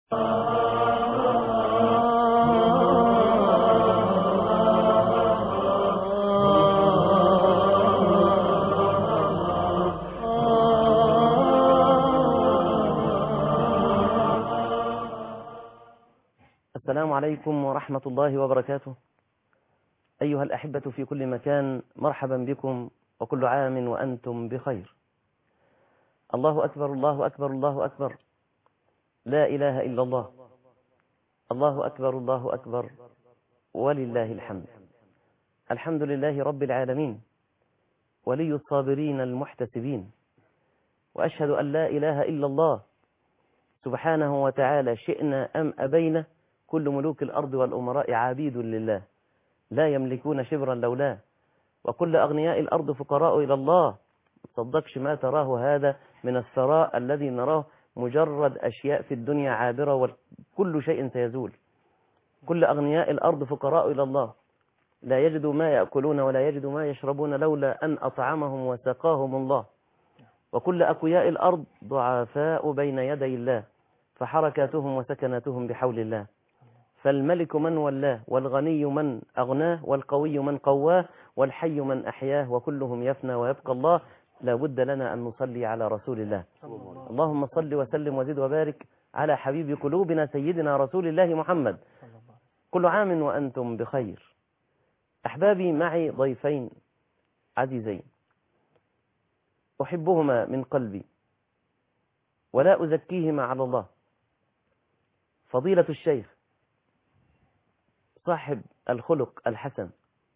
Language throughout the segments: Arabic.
السلام عليكم ورحمة الله وبركاته. أيها الأحبة في كل مكان، مرحبا بكم وكل عام وأنتم بخير. الله أكبر، الله أكبر، الله أكبر، لا إله إلا الله. الله أكبر، الله أكبر، ولله الحمد. الحمد لله رب العالمين، ولي الصابرين المحتسبين، وأشهد أن لا إله إلا الله سبحانه وتعالى، شئنا أم أبينا، كل ملوك الأرض والأمراء عبيد لله، لا يملكون شبرا لولاه، وكل أغنياء الأرض فقراء إلى الله. تصدقش ما تراه هذا من الثراء الذي نراه مجرد أشياء في الدنيا عابرة، وكل شيء سيزول. كل أغنياء الأرض فقراء إلى الله، لا يجدوا ما يأكلون ولا يجدوا ما يشربون لولا أن أطعمهم وسقاهم الله. وكل أقوياء الأرض ضعفاء بين يدي الله، فحركاتهم وسكناتهم بحول الله. فالملك من ولاه، والغني من أغناه، والقوي من قواه، والحي من أحياه، وكلهم يفنى ويبقى الله. لا بد لنا أن نصلي على رسول الله. اللهم صل وسلم وزد وبارك على حبيب قلوبنا سيدنا رسول الله محمد. كل عام وأنتم بخير. أحبابي، معي ضيفين عزيزين أحبهما من قلبي ولا أزكيهما على الله. فضيلة الشيخ صاحب الخلق الحسن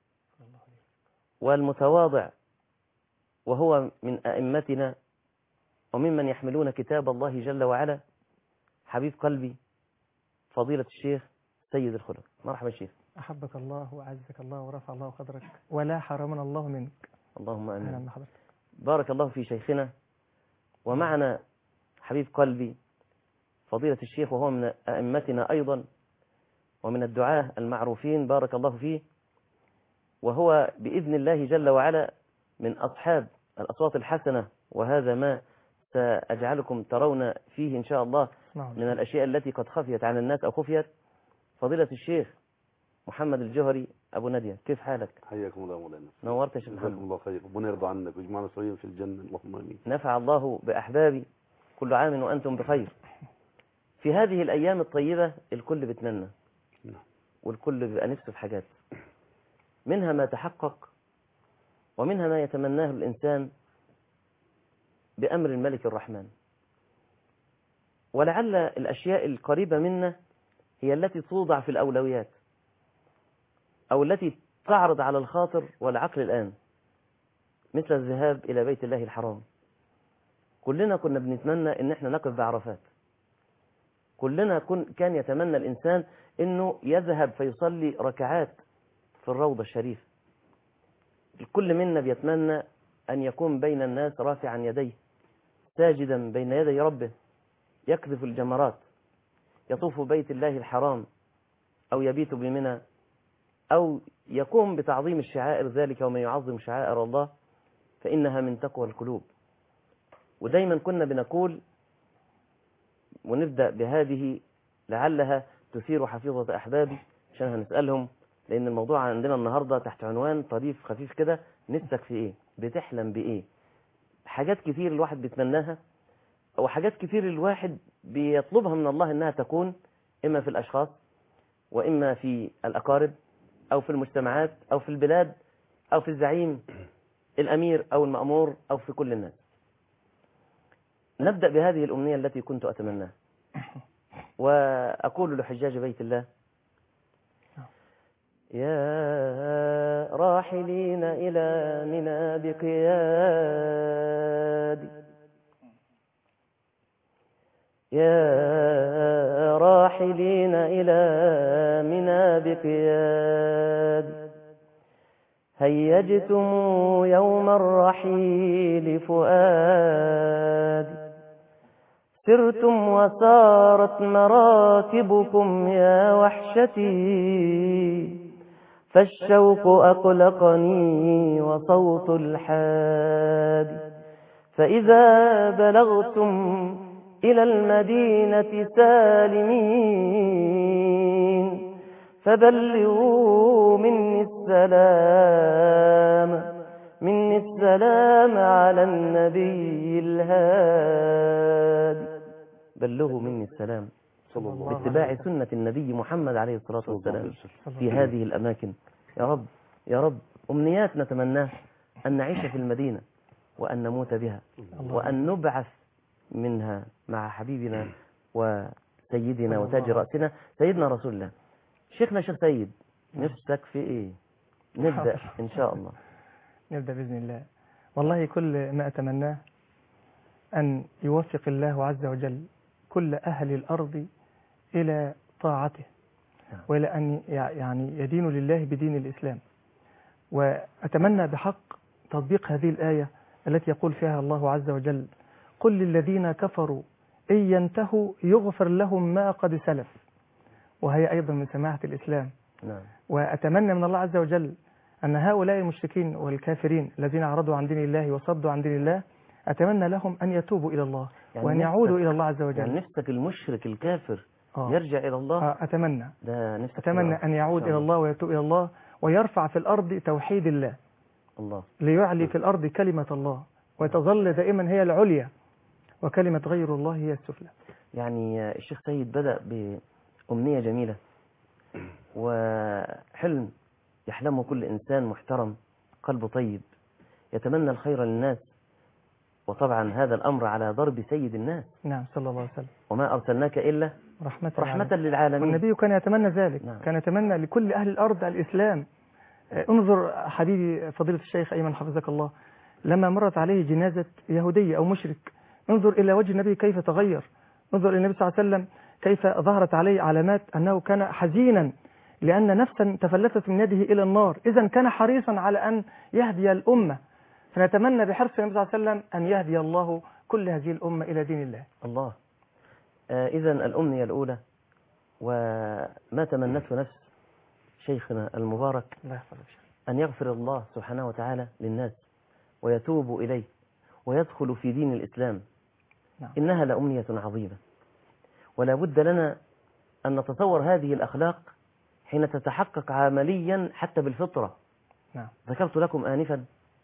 والمتواضع، وهو من أئمتنا وممن يحملون كتاب الله جل وعلا، حبيب قلبي فضيلة الشيخ سيد الخلق. مرحبا شيخ. أحبك الله وأعزك الله ورفع الله قدرك ولا حرمنا الله منك. اللهم آمين. أهلا بحضرتك. بارك الله في شيخنا. ومعنا حبيب قلبي فضيلة الشيخ، وهو من أئمتنا أيضا ومن الدعاة المعروفين، بارك الله فيه، وهو بإذن الله جل وعلا من أصحاب الأصوات الحسنة، وهذا ما سأجعلكم ترون فيه إن شاء الله من الأشياء التي قد خفيت عن الناس أو خفيت. فضيلة الشيخ محمد الجوهري أبو نادية، كيف حالك؟ حياكم الله مولانا. نورت يا شيخ محمد. جزاكم الله خير، ربنا يرضى عنك ويجمعنا سويا في الجنة، اللهم آمين. نفع الله بأحبابي، كل عام وأنتم بخير. في هذه الأيام الطيبة الكل بيتمنى، والكل بيبقى نفسه في حاجات، منها ما تحقق ومنها ما يتمناه الإنسان بأمر الملك الرحمن. ولعل الأشياء القريبة منا هي التي توضع في الأولويات، أو التي تعرض على الخاطر والعقل الآن، مثل الذهاب إلى بيت الله الحرام. كلنا كنا بنتمنى إن احنا نقف بعرفات. كلنا كان يتمنى الإنسان إنه يذهب فيصلي ركعات في الروضة الشريف. الكل منا بيتمنى أن يكون بين الناس رافعا يديه، ساجدا بين يدي ربه، يقذف الجمرات، يطوف بيت الله الحرام، أو يبيت بمنى، أو يقوم بتعظيم الشعائر، ذلك ومن يعظم شعائر الله فإنها من تقوى القلوب. ودايما كنا بنقول، ونبدأ بهذه لعلها تثير حفيظة أحبابي عشان هنسألهم، لأن الموضوع عندنا النهاردة تحت عنوان طريف خفيف كده: نفسك في إيه؟ بتحلم بإيه؟ حاجات كتير الواحد بيتمناها، أو حاجات كتير الواحد بيطلبها من الله إنها تكون، إما في الأشخاص، وإما في الأقارب، أو في المجتمعات، أو في البلاد، أو في الزعيم الأمير أو المأمور، أو في كل الناس. نبدأ بهذه الأمنية التي كنت أتمناها، وأقول لحجاج بيت الله: يا راحلين إلى منى بقيادي، يا راحلين إلى منى بقيادي، هيجتم يوم الرحيل فؤادي، سرتم وسارت مراكبكم يا وحشتي، فالشوق أقلقني وصوت الحادي، فإذا بلغتم إلى المدينة سالمين فبلغوا مني السلام على النبي الهادي. بلغوا مني السلام صلى الله باتباع سنة النبي محمد عليه الصلاة والسلام في هذه الأماكن. يا رب يا رب، أمنيات نتمناه أن نعيش في المدينة وأن نموت بها وأن نبعث منها مع حبيبنا وسيدنا وتاج رأسنا سيدنا رسول الله. شيخنا شيخ سيد، نفسك في إيه؟ نبدأ إن شاء الله. نبدأ بإذن الله. والله كل ما أتمناه أن يوفق الله عز وجل كل أهل الأرض إلى طاعته وإلى أن يعني يدينوا لله بدين الإسلام. وأتمنى بحق تطبيق هذه الآية التي يقول فيها الله عز وجل: قل للذين كفروا إن ينتهوا يغفر لهم ما قد سلف، وهي أيضا من سماحة الإسلام. وأتمنى من الله عز وجل أن هؤلاء المشركين والكافرين الذين أعرضوا عن دين الله وصدوا عن دين الله، أتمنى لهم أن يتوبوا إلى الله وأن يعودوا إلى الله عز وجل. يعني نفسك المشرك الكافر يرجع إلى الله؟ أتمنى أتمنى أن يعود إلى الله ويتوب إلى الله ويرفع في الأرض توحيد الله ليعلي في الأرض كلمة الله وتظل دائما هي العليا وكلمة غير الله هي السفلى. يعني الشيخ سيد بدأ بأمنية جميلة وحلم يحلمه كل إنسان محترم قلبه طيب يتمنى الخير للناس، وطبعا هذا الأمر على ضرب سيد الناس. نعم صلى الله عليه وسلم. وما أرسلناك إلا رحمة للعالمين. والنبي كان يتمنى ذلك. نعم. كان يتمنى لكل أهل الأرض الإسلام. انظر حبيبي فضيلة الشيخ أيمن حفظك الله، لما مرت عليه جنازة يهودي أو مشرك، انظر إلى وجه النبي كيف تغير. انظر إلى النبي صلى الله عليه وسلم كيف ظهرت عليه علامات أنه كان حزينا لأن نفسا تفلتت من يده إلى النار. إذن كان حريصا على أن يهدي الأمة. فنتمنى بحرص النبي صلى الله عليه وسلم أن يهدي الله كل هذه الأمة إلى دين الله. الله. إذن الأمنية الأولى وما تمنته نفس شيخنا المبارك أن يغفر الله سبحانه وتعالى للناس ويتوب إليه ويدخل في دين الإسلام. نعم. إنها لأمنية عظيمة، ولا بد لنا أن نتصور هذه الأخلاق حين تتحقق عمليا حتى بالفطرة. نعم. ذكرت لكم آنفا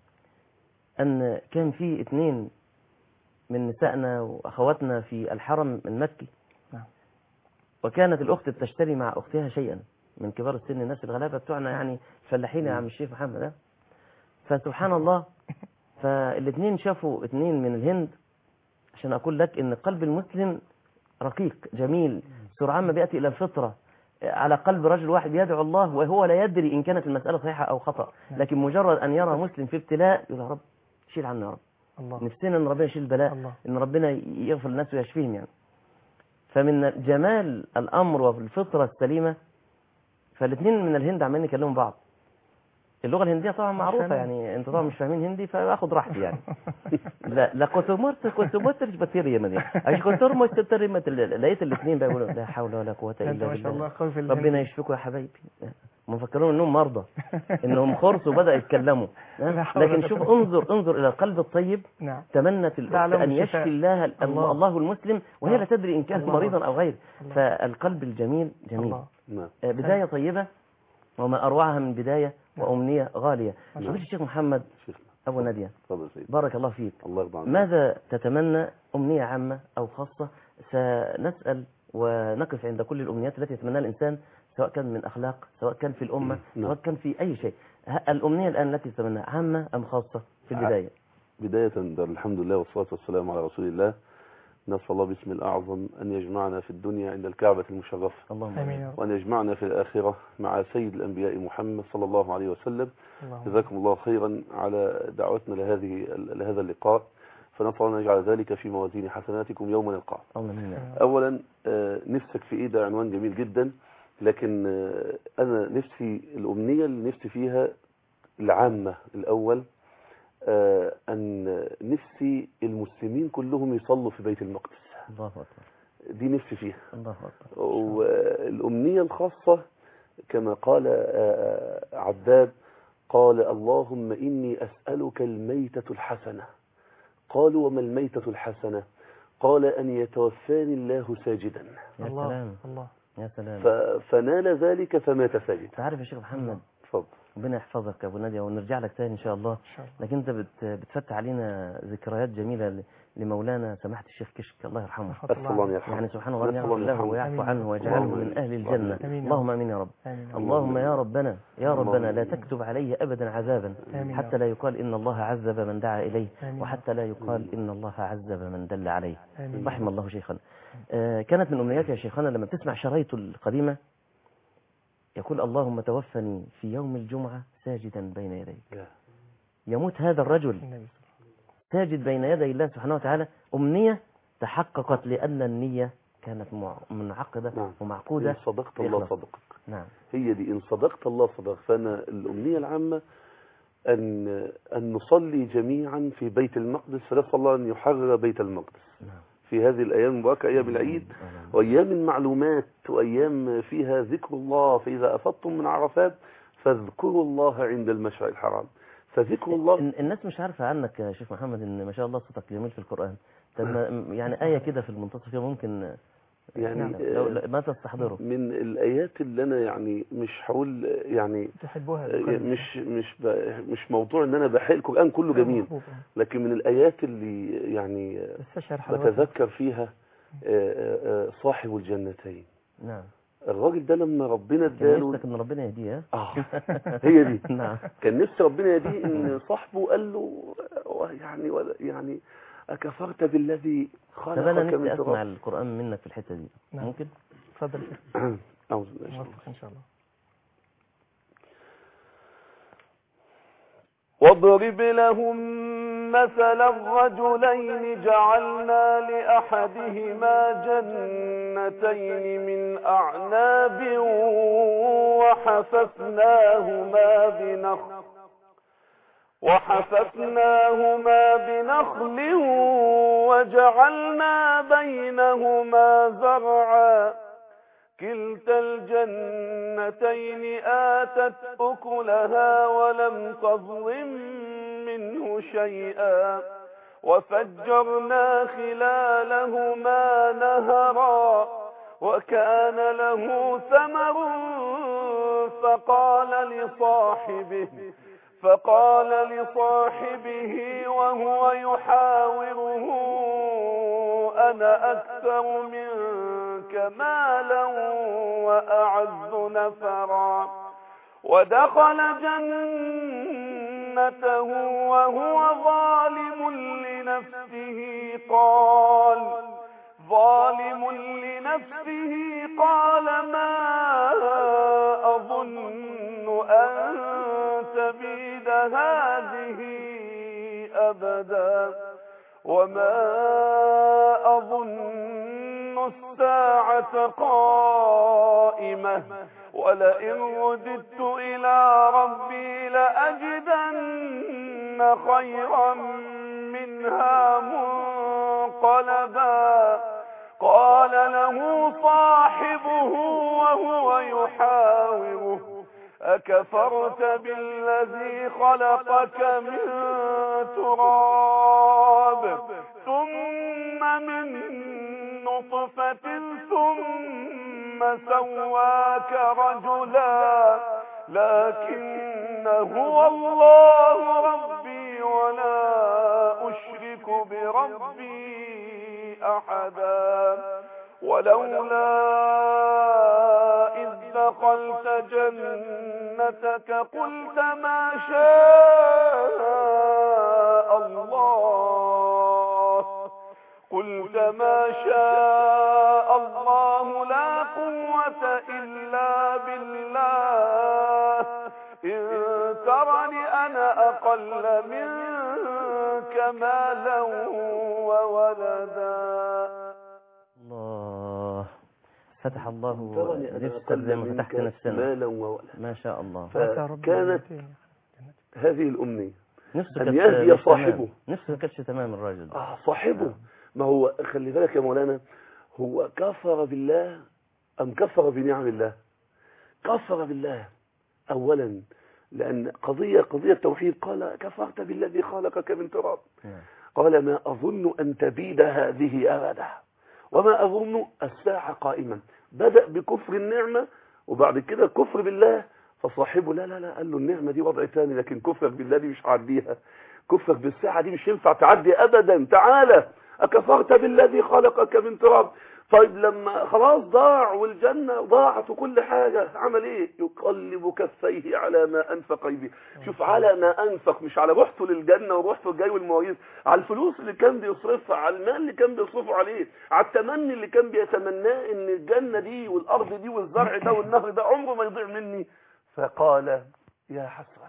أن كان في 2 من نسائنا وأخواتنا في الحرم المكي. نعم. وكانت الأخت تشتري مع أختها شيئا من كبار السن، الناس الغلابة بتوعنا يعني الفلاحين يا عم الشيخ محمد. فسبحان الله، فالاثنين شافوا 2 من الهند. عشان أقول لك إن قلب المسلم رقيق جميل سرعان ما بيأتي إلى الفطرة. على قلب رجل واحد يدعو الله وهو لا يدري إن كانت المسألة صحيحة أو خطأ، لكن مجرد أن يرى مسلم في ابتلاء يقول يا رب شيل عنا يا رب. الله. نفسنا أن ربنا يشيل البلاء، أن ربنا يغفر الناس ويشفيهم يعني. فمن جمال الأمر والفطرة السليمة، فالاثنين من الهند عمالين يكلموا بعض. اللغة الهندية طبعا معروفة، يعني انت طبعا مش فاهمين هندي فاخد راحتي يعني. لا كنت بطير يا مدين عشان كنت لقيت الاثنين بيقولوا لا حول ولا قوة الا بالله ربنا يشفيكم يا حبايبي. مفكرون انهم مرضى انهم خرصوا وبدأ يتكلموا. لكن شوف انظر الى القلب الطيب. نعم. تمنت ان يشفي الله المسلم وهي لا تدري ان كان مريضا او غير. فالقلب الجميل جميل. بداية طيبة وما أروعها من بداية وأمنية غالية. فضيلة الشيخ محمد أبو نادية بارك الله فيك، ماذا تتمنى؟ أمنية عامة أو خاصة؟ سنسأل ونقف عند كل الأمنيات التي يتمناها الإنسان، سواء كان من أخلاق، سواء كان في الأمة، سواء كان في أي شيء. الأمنية الآن التي تتمناها عامة أم خاصة في البداية؟ بداية الحمد لله والصلاة والسلام على رسول الله. نسأل الله باسم الأعظم أن يجمعنا في الدنيا عند الكعبة المشرفة، اللهم آمين، وأن يجمعنا في الآخرة مع سيد الأنبياء محمد صلى الله عليه وسلم. جزاكم الله خيرا على دعوتنا لهذا اللقاء، فنسأل الله أن يجعل ذلك في موازين حسناتكم يوم نلقاه. أولا نفسك في إيه؟ ده عنوان جميل جدا، لكن أنا نفسي الأمنية اللي نفسي فيها العامة الأول، أن نفسي المسلمين كلهم يصلوا في بيت المقدس. الله أكبر. دي نفسي فيها. الله أكبر. والأمنية الخاصة كما قال عباد، قال اللهم إني أسألك الميتة الحسنة. قالوا وما الميتة الحسنة؟ قال أن يتوفاني الله ساجدا. يا الله سلام الله. يا سلام. فنال ذلك فمات ساجدا. تعرف يا شيخ محمد، اتفضل. ربنا يحفظك يا ابو نادية ونرجع لك تاني ان شاء الله. إن شاء الله. لكن انت بتفتح علينا ذكريات جميله لمولانا سماحه الشيخ كشك الله يرحمه. أسأل الله أن يرحمه. يعني سبحان الله، نسأل يغفر الله له يرحمه. ويعفو آمين. عنه ويجعله اللهم من اهل آمين. الجنه. آمين. اللهم امين يا رب. آمين. اللهم يا ربنا يا ربنا لا اللهم تكتب عليه ابدا عذابا، آمين. حتى لا يقال ان الله عذب من دعا اليه، آمين. وحتى لا يقال ان الله عذب من دل عليه. آمين. رحم الله شيخنا. كانت من امنياتي يا شيخنا لما تسمع شرايطه القديمه يقول اللهم توفني في يوم الجمعه ساجدا بين يديك. يموت هذا الرجل النبي ساجد بين يدي الله سبحانه وتعالى، أمنية تحققت لأن النية كانت منعقدة نعم. ومعقودة. إن صدقت الله بإخلاص. صدقك. نعم. هي دي إن صدقت الله صدق. فأنا الأمنية العامة أن نصلي جميعا في بيت المقدس، فنسأل الله أن يحرر بيت المقدس نعم. في هذه الأيام المباركة، أيام العيد وأيام المعلومات وأيام فيها ذكر الله. فإذا أفضتم من عرفات فاذكروا الله عند المشعر الحرام. فذكر الله الناس مش عارفة عنك يا شيخ محمد إن ما شاء الله صوتك جميل في القرآن. طب يعني آية كده في المنتصف كده ممكن يعني لو ما تستحضره من الآيات اللي أنا يعني مش هقول يعني تحبوها مش موضوع ان انا بحق القرآن كله جميل، لكن من الآيات اللي يعني بتذكر فيها صاحب الجنتين. نعم. الراجل ده لما ربنا اداله اداله نفسك ان ربنا يهديه. هي دي. نعم. كان نفسي ربنا يهديه، ان صاحبه قال له يعني أكفرت بالذي خلقك طب انا من نفسي تراب. اسمع القرآن منك في الحتة دي. نعم. ممكن؟ اتفضل. أعوذ بالله. موفق ان شاء الله. واضرب لهم مثل الرجلين جعلنا لأحدهما جنتين من أعناب وحففناهما بنخل وجعلنا بينهما زرعا كلتا الجنتين آتت أكلها ولم تظلم منه شيئا وفجرنا خلالهما نهرا وكان له ثمر فقال لصاحبه وهو يحاوره أنا أكثر منك مالا وأعز نفرا ودخل جنته وهو ظالم لنفسه قال ما أظن أن تبيد هذه أبدا وما أظن الساعة قائمة ولئن رددت إلى ربي لأجدن خيرا منها منقلبا قال له صاحبه وهو يحاوره أكفرت بالذي خلقك من تراب ثم من نطفة ثم سواك رجلا لكن هو الله ربي ولا أشرك بربي أحدا ولولا إذ دخلت جنتك قلت ما شاء الله لا قوة إلا بالله إن ترني أنا أقل منك مالا وولدا. الله فتح الله نفسك زي ما فتحت نفسنا مالا وولدا ما شاء الله. فكانت هذه الأمنية أن يهدي صاحبه. نفسه كانتش تمام الراجل صاحبه. ما هو خلي بالك يا مولانا، هو كفر بالله أم كفر بنعم الله؟ كفر بالله أولا، لأن قضية توحيد، قال كفرت بالذي خلقك من تراب. قال ما أظن أن تبيد هذه أبدا وما أظن الساعة قائما. بدأ بكفر النعمة وبعد كده كفر بالله، فصاحبه لا قال له النعمة دي وضع تاني، لكن كفرك بالله دي مش هعديها، كفرك بالساعة دي مش ينفع تعدي أبدا، تعالى أكفرت بالذي خلقك من تراب. طيب لما خلاص ضاع والجنة ضاعت وكل حاجة، عمل ايه؟ يقلب كفيه على ما أنفق به. شوف، على ما أنفق، مش على روحته للجنة وروحته الجاي والمواعيد، على الفلوس اللي كان بيصرفها، على المال اللي كان بيصرفه عليه، على التمني اللي كان بيتمناه ان الجنة دي والأرض دي والزرع ده والنهر ده عمره ما يضيع مني. فقال يا حسرة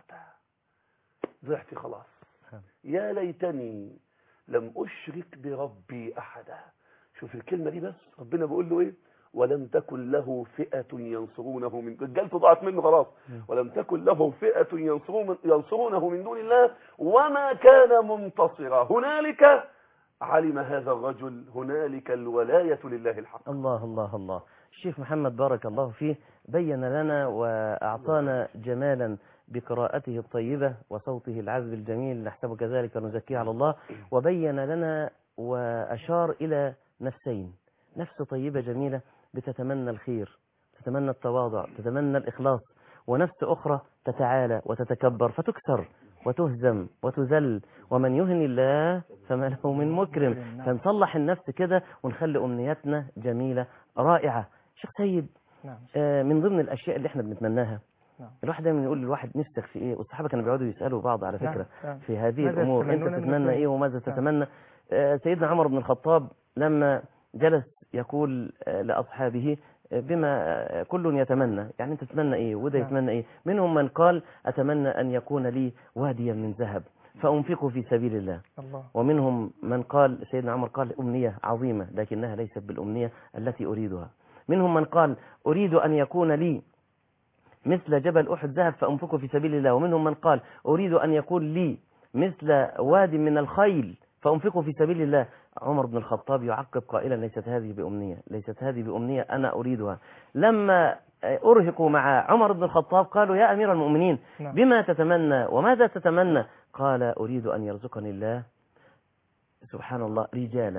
ضعت خلاص، يا ليتني لم أشرك بربي أحدا. شوف الكلمة دي بس، ربنا بيقول له ايه؟ ولم تكن له فئة ينصرونه من، رجالته ضاعت منه خلاص، ولم تكن له فئة ينصرونه من دون الله وما كان منتصرا. هنالك علم هذا الرجل، هنالك الولاية لله الحق. الله الله الله. الشيخ محمد بارك الله فيه بين لنا وأعطانا جمالا بقراءته الطيبة وصوته العذب الجميل، نحسب كذلك ونزكيه على الله، وبين لنا وأشار إلى نفسين: نفس طيبة جميلة بتتمنى الخير، تتمنى التواضع، تتمنى الإخلاص، ونفس أخرى تتعالى وتتكبر فتكسر وتهزم وتذل، ومن يهن الله فما له من مكرم. فنصلح النفس كده ونخلي أمنياتنا جميلة رائعة. شيخ سيد، من ضمن الأشياء اللي احنا بنتمناها، الواحد دايما يقول للواحد نفسك في ايه، والصحابة كانوا بيقعدوا يسألوا بعض على فكرة في هذه الأمور، انت تتمنى ايه وماذا تتمنى. سيدنا عمر بن الخطاب لما جلس يقول لأصحابه بما كل يتمنى، يعني انت تتمنى ايه وده يتمنى ايه. منهم من قال أتمنى أن يكون لي واديا من ذهب فأنفقه في سبيل الله. ومنهم من قال، سيدنا عمر قال أمنية عظيمة لكنها ليست بالأمنية التي أريدها. منهم من قال أريد أن يكون لي مثل جبل أحد ذهب فأنفقه في سبيل الله. ومنهم من قال أريد أن يكون لي مثل واد من الخيل فأنفقه في سبيل الله. عمر بن الخطاب يعقب قائلا ليست هذه بأمنية، ليست هذه بأمنية أنا أريدها. لما أرهقوا مع عمر بن الخطاب قالوا يا أمير المؤمنين بما تتمنى وماذا تتمنى؟ قال أريد أن يرزقني الله سبحان الله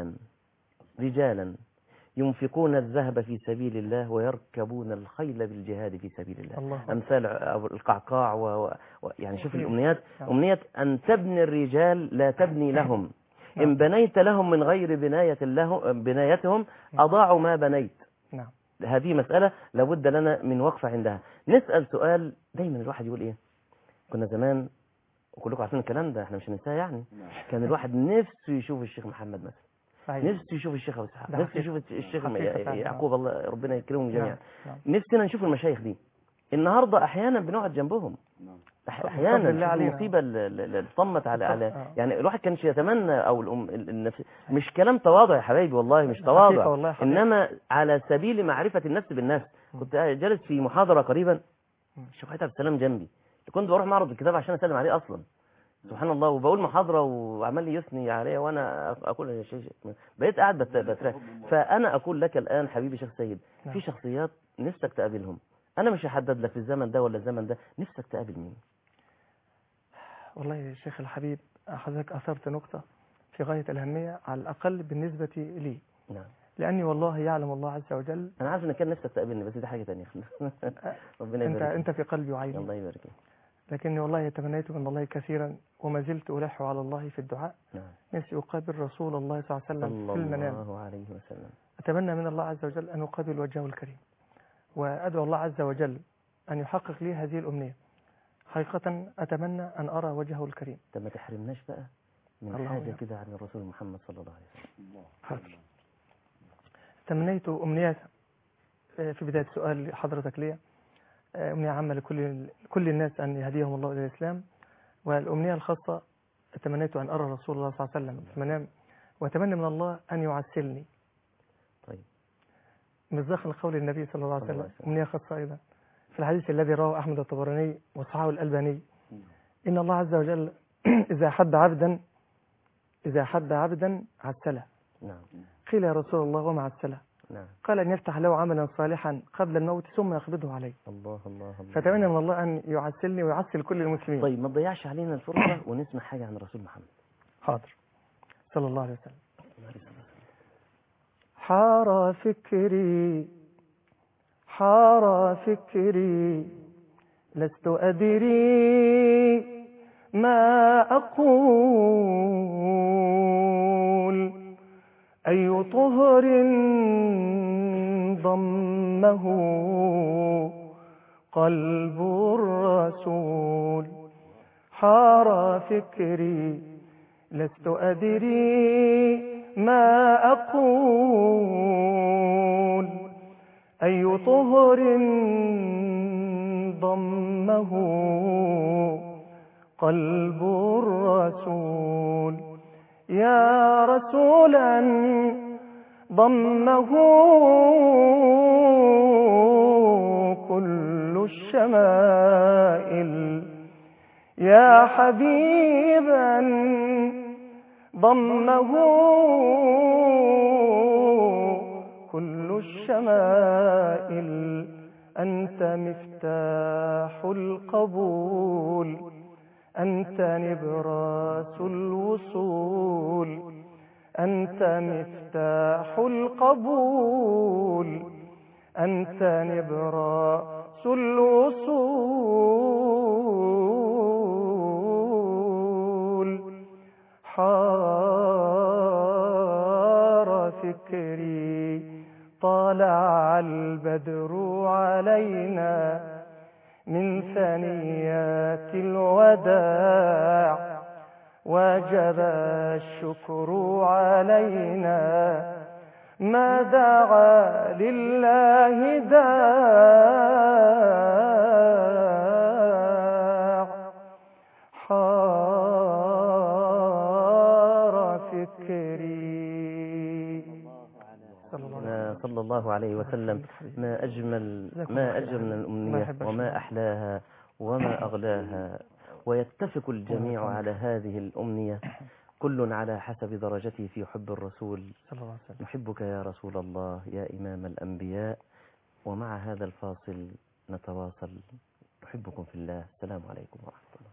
رجالا ينفقون الذهب في سبيل الله ويركبون الخيل بالجهاد في سبيل الله. أمثال القعقاع يعني شوف الأمنيات، أمنية أن تبني الرجال لا تبني لهم. إن بنيت لهم من غير بنايتهم أضاعوا ما بنيت. هذه مسألة لابد لنا من وقفة عندها. نسأل سؤال دايما الواحد يقول إيه؟ كنا زمان وكلكم عارفين الكلام ده، احنا مش هننساه يعني، كان الواحد نفسه يشوف الشيخ محمد مثلا، نفسه يشوف الشيخ أبو إسحاق، نفسه يشوف الشيخ يعقوب، الله ربنا يكرمهم جميعا. نفسنا نشوف المشايخ دي. النهارده احيانا بنقعد جنبهم، احيانا المصيبه اللي طمت على يعني الواحد كانش يتمنى، او النفس مش كلام تواضع يا حبايبي والله، مش تواضع، انما على سبيل معرفه النفس بالنفس. كنت جالس في محاضره قريبا، الشيخ عبد السلام جنبي، كنت بروح معرض الكتاب عشان اسلم عليه اصلا، سبحان الله، وبقول محاضرة وعمال لي يثني عليها وانا اقول يا شيخ، بقيت قاعد بتراك. فانا اقول لك الان حبيبي شيخ سيد، في شخصيات نفسك تقابلهم، انا مش هحدد لك في الزمن ده ولا الزمن ده، نفسك تقابل مين؟ والله يا شيخ الحبيب، حضرتك اثرت نقطة في غاية الأهمية، على الأقل بالنسبة لي. نعم. لأني والله يعلم الله عز وجل. أنا عارف إن كان نفسك تقابلني، بس دي حاجة تانية. ربنا يبارك. أنت في قلبي وعيني. الله يبارك فيك. لكني والله تمنيت من الله كثيرا وما زلت ألح على الله في الدعاء. نفسي أقابل رسول الله صلى الله عليه وسلم في المنام. صلى الله عليه وسلم. أتمنى من الله عز وجل أن أقابل وجهه الكريم، وأدعو الله عز وجل أن يحقق لي هذه الأمنية. حقيقة أتمنى أن أرى وجهه الكريم. طب ما تحرمناش بقى من حاجة كده عن الرسول محمد صلى الله عليه وسلم. حاضر. تمنيت أمنيات في بداية سؤال حضرتك لي، أمنية عامة لكل الناس أن يهديهم الله إلى الإسلام، والأمنية الخاصة تمنيت أن أرى رسول الله صلى الله عليه وسلم في المنام، وأتمنى من الله أن يعسلني. طيب. مصداقا لقول النبي صلى الله عليه وسلم، أمنية خاصة أيضا في الحديث الذي رواه أحمد الطبراني وصححه الألباني، إن الله عز وجل إذا حد عبدا عسله. نعم. قيل يا رسول الله وما عسله؟ نعم. قال أن يفتح له عملا صالحا قبل الموت ثم يقبضه عليه. الله الله الله. فتمنى من الله أن يعسلني ويعسل كل المسلمين. طيب ما تضيعش علينا الفرصة ونسمع حاجة عن الرسول محمد. حاضر. صلى الله عليه وسلم. حار فكري لست أدري ما أقول، أي طهر ضمه قلب الرسول. حار فكري لست أدري ما أقول، أي طهر ضمه قلب الرسول. يا رسولا ضمه كل الشمائل، يا حبيبا ضمه كل الشمائل. أنت مفتاح القبول، أنت نبراس الوصول، أنت مفتاح القبول، أنت نبراس الوصول. حار فكري طالع البدر علينا من ثنيات الوداع، وجب الشكر علينا ما دعا لله داع. حار فكري. صلى الله عليه وسلم. ما أجمل الأمنية وما أحلاها وما أغلاها، ويتفق الجميع على هذه الأمنية، كل على حسب درجته في حب الرسول. نحبك يا رسول الله يا إمام الأنبياء. ومع هذا الفاصل نتواصل. نحبكم في الله. السلام عليكم ورحمة الله.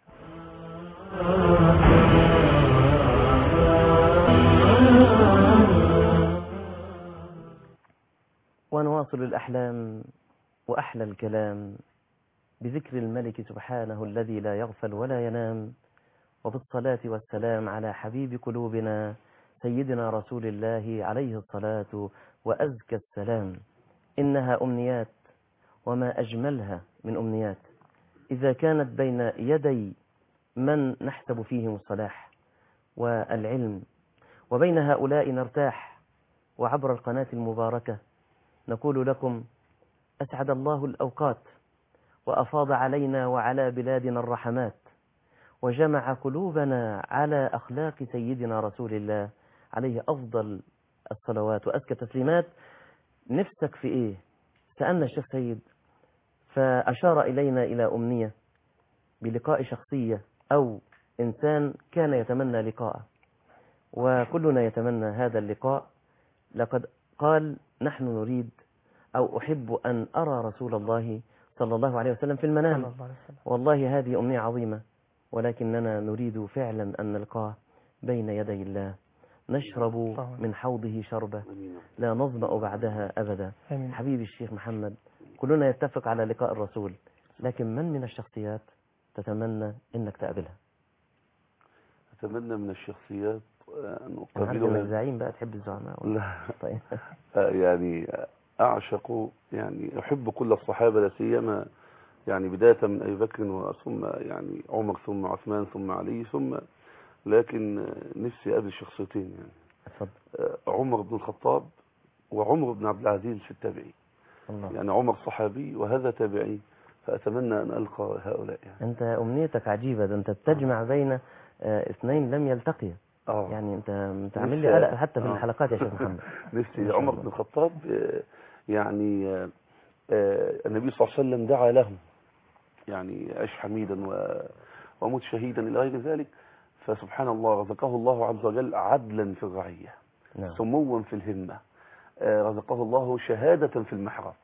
ونواصل الأحلام وأحلى الكلام بذكر الملك سبحانه الذي لا يغفل ولا ينام، وبالصلاة والسلام على حبيب قلوبنا سيدنا رسول الله عليه الصلاة وأزكى السلام. إنها أمنيات، وما أجملها من أمنيات إذا كانت بين يدي من نحسب فيهم الصلاح والعلم، وبين هؤلاء نرتاح. وعبر القناة المباركة نقول لكم أسعد الله الأوقات، وأفاض علينا وعلى بلادنا الرحمات، وجمع قلوبنا على أخلاق سيدنا رسول الله عليه أفضل الصلوات وأزكى التسليمات. نفسك في إيه؟ سألنا الشيخ سيد فأشار إلينا إلى أمنية بلقاء شخصية أو إنسان كان يتمنى لقاءه، وكلنا يتمنى هذا اللقاء. لقد قال نحن نريد أو أحب أن أرى رسول الله صلى الله عليه وسلم في المنام. والله هذه أمنية عظيمة، ولكننا نريد فعلا أن نلقاه بين يدي الله، نشرب من حوضه شربة لا نظمأ بعدها أبدا. حبيبي الشيخ محمد، كلنا يتفق على لقاء الرسول، لكن من الشخصيات تتمنى أنك تقابلها؟ أتمنى من الشخصيات أن أقابلها. الزعيم بقى تحب الزعماء؟ لا طيب. يعني أعشق، يعني أحب كل الصحابة، لا سيما يعني بداية من أبي بكر ثم يعني عمر ثم عثمان ثم علي ثم، لكن نفسي أقابل شخصيتين يعني اتفضل. عمر بن الخطاب وعمر بن عبد العزيز في التابعين. يعني عمر صحابي وهذا تابعي، فأتمنى أن ألقى هؤلاء يعني. أنت أمنيتك عجيبة، ده أنت تجمع بين اثنين لم يلتقيا. يعني أنت عامل لي قلق حتى في الحلقات يا شيخ محمد. نفسي عمر بن الخطاب يعني النبي صلى الله عليه وسلم دعا له يعني عش حميدا وموت شهيدا إلى غير ذلك، فسبحان الله رزقه الله عز وجل عدلا في الرعية، سموا في الهمة، رزقه الله شهادة في المحراب.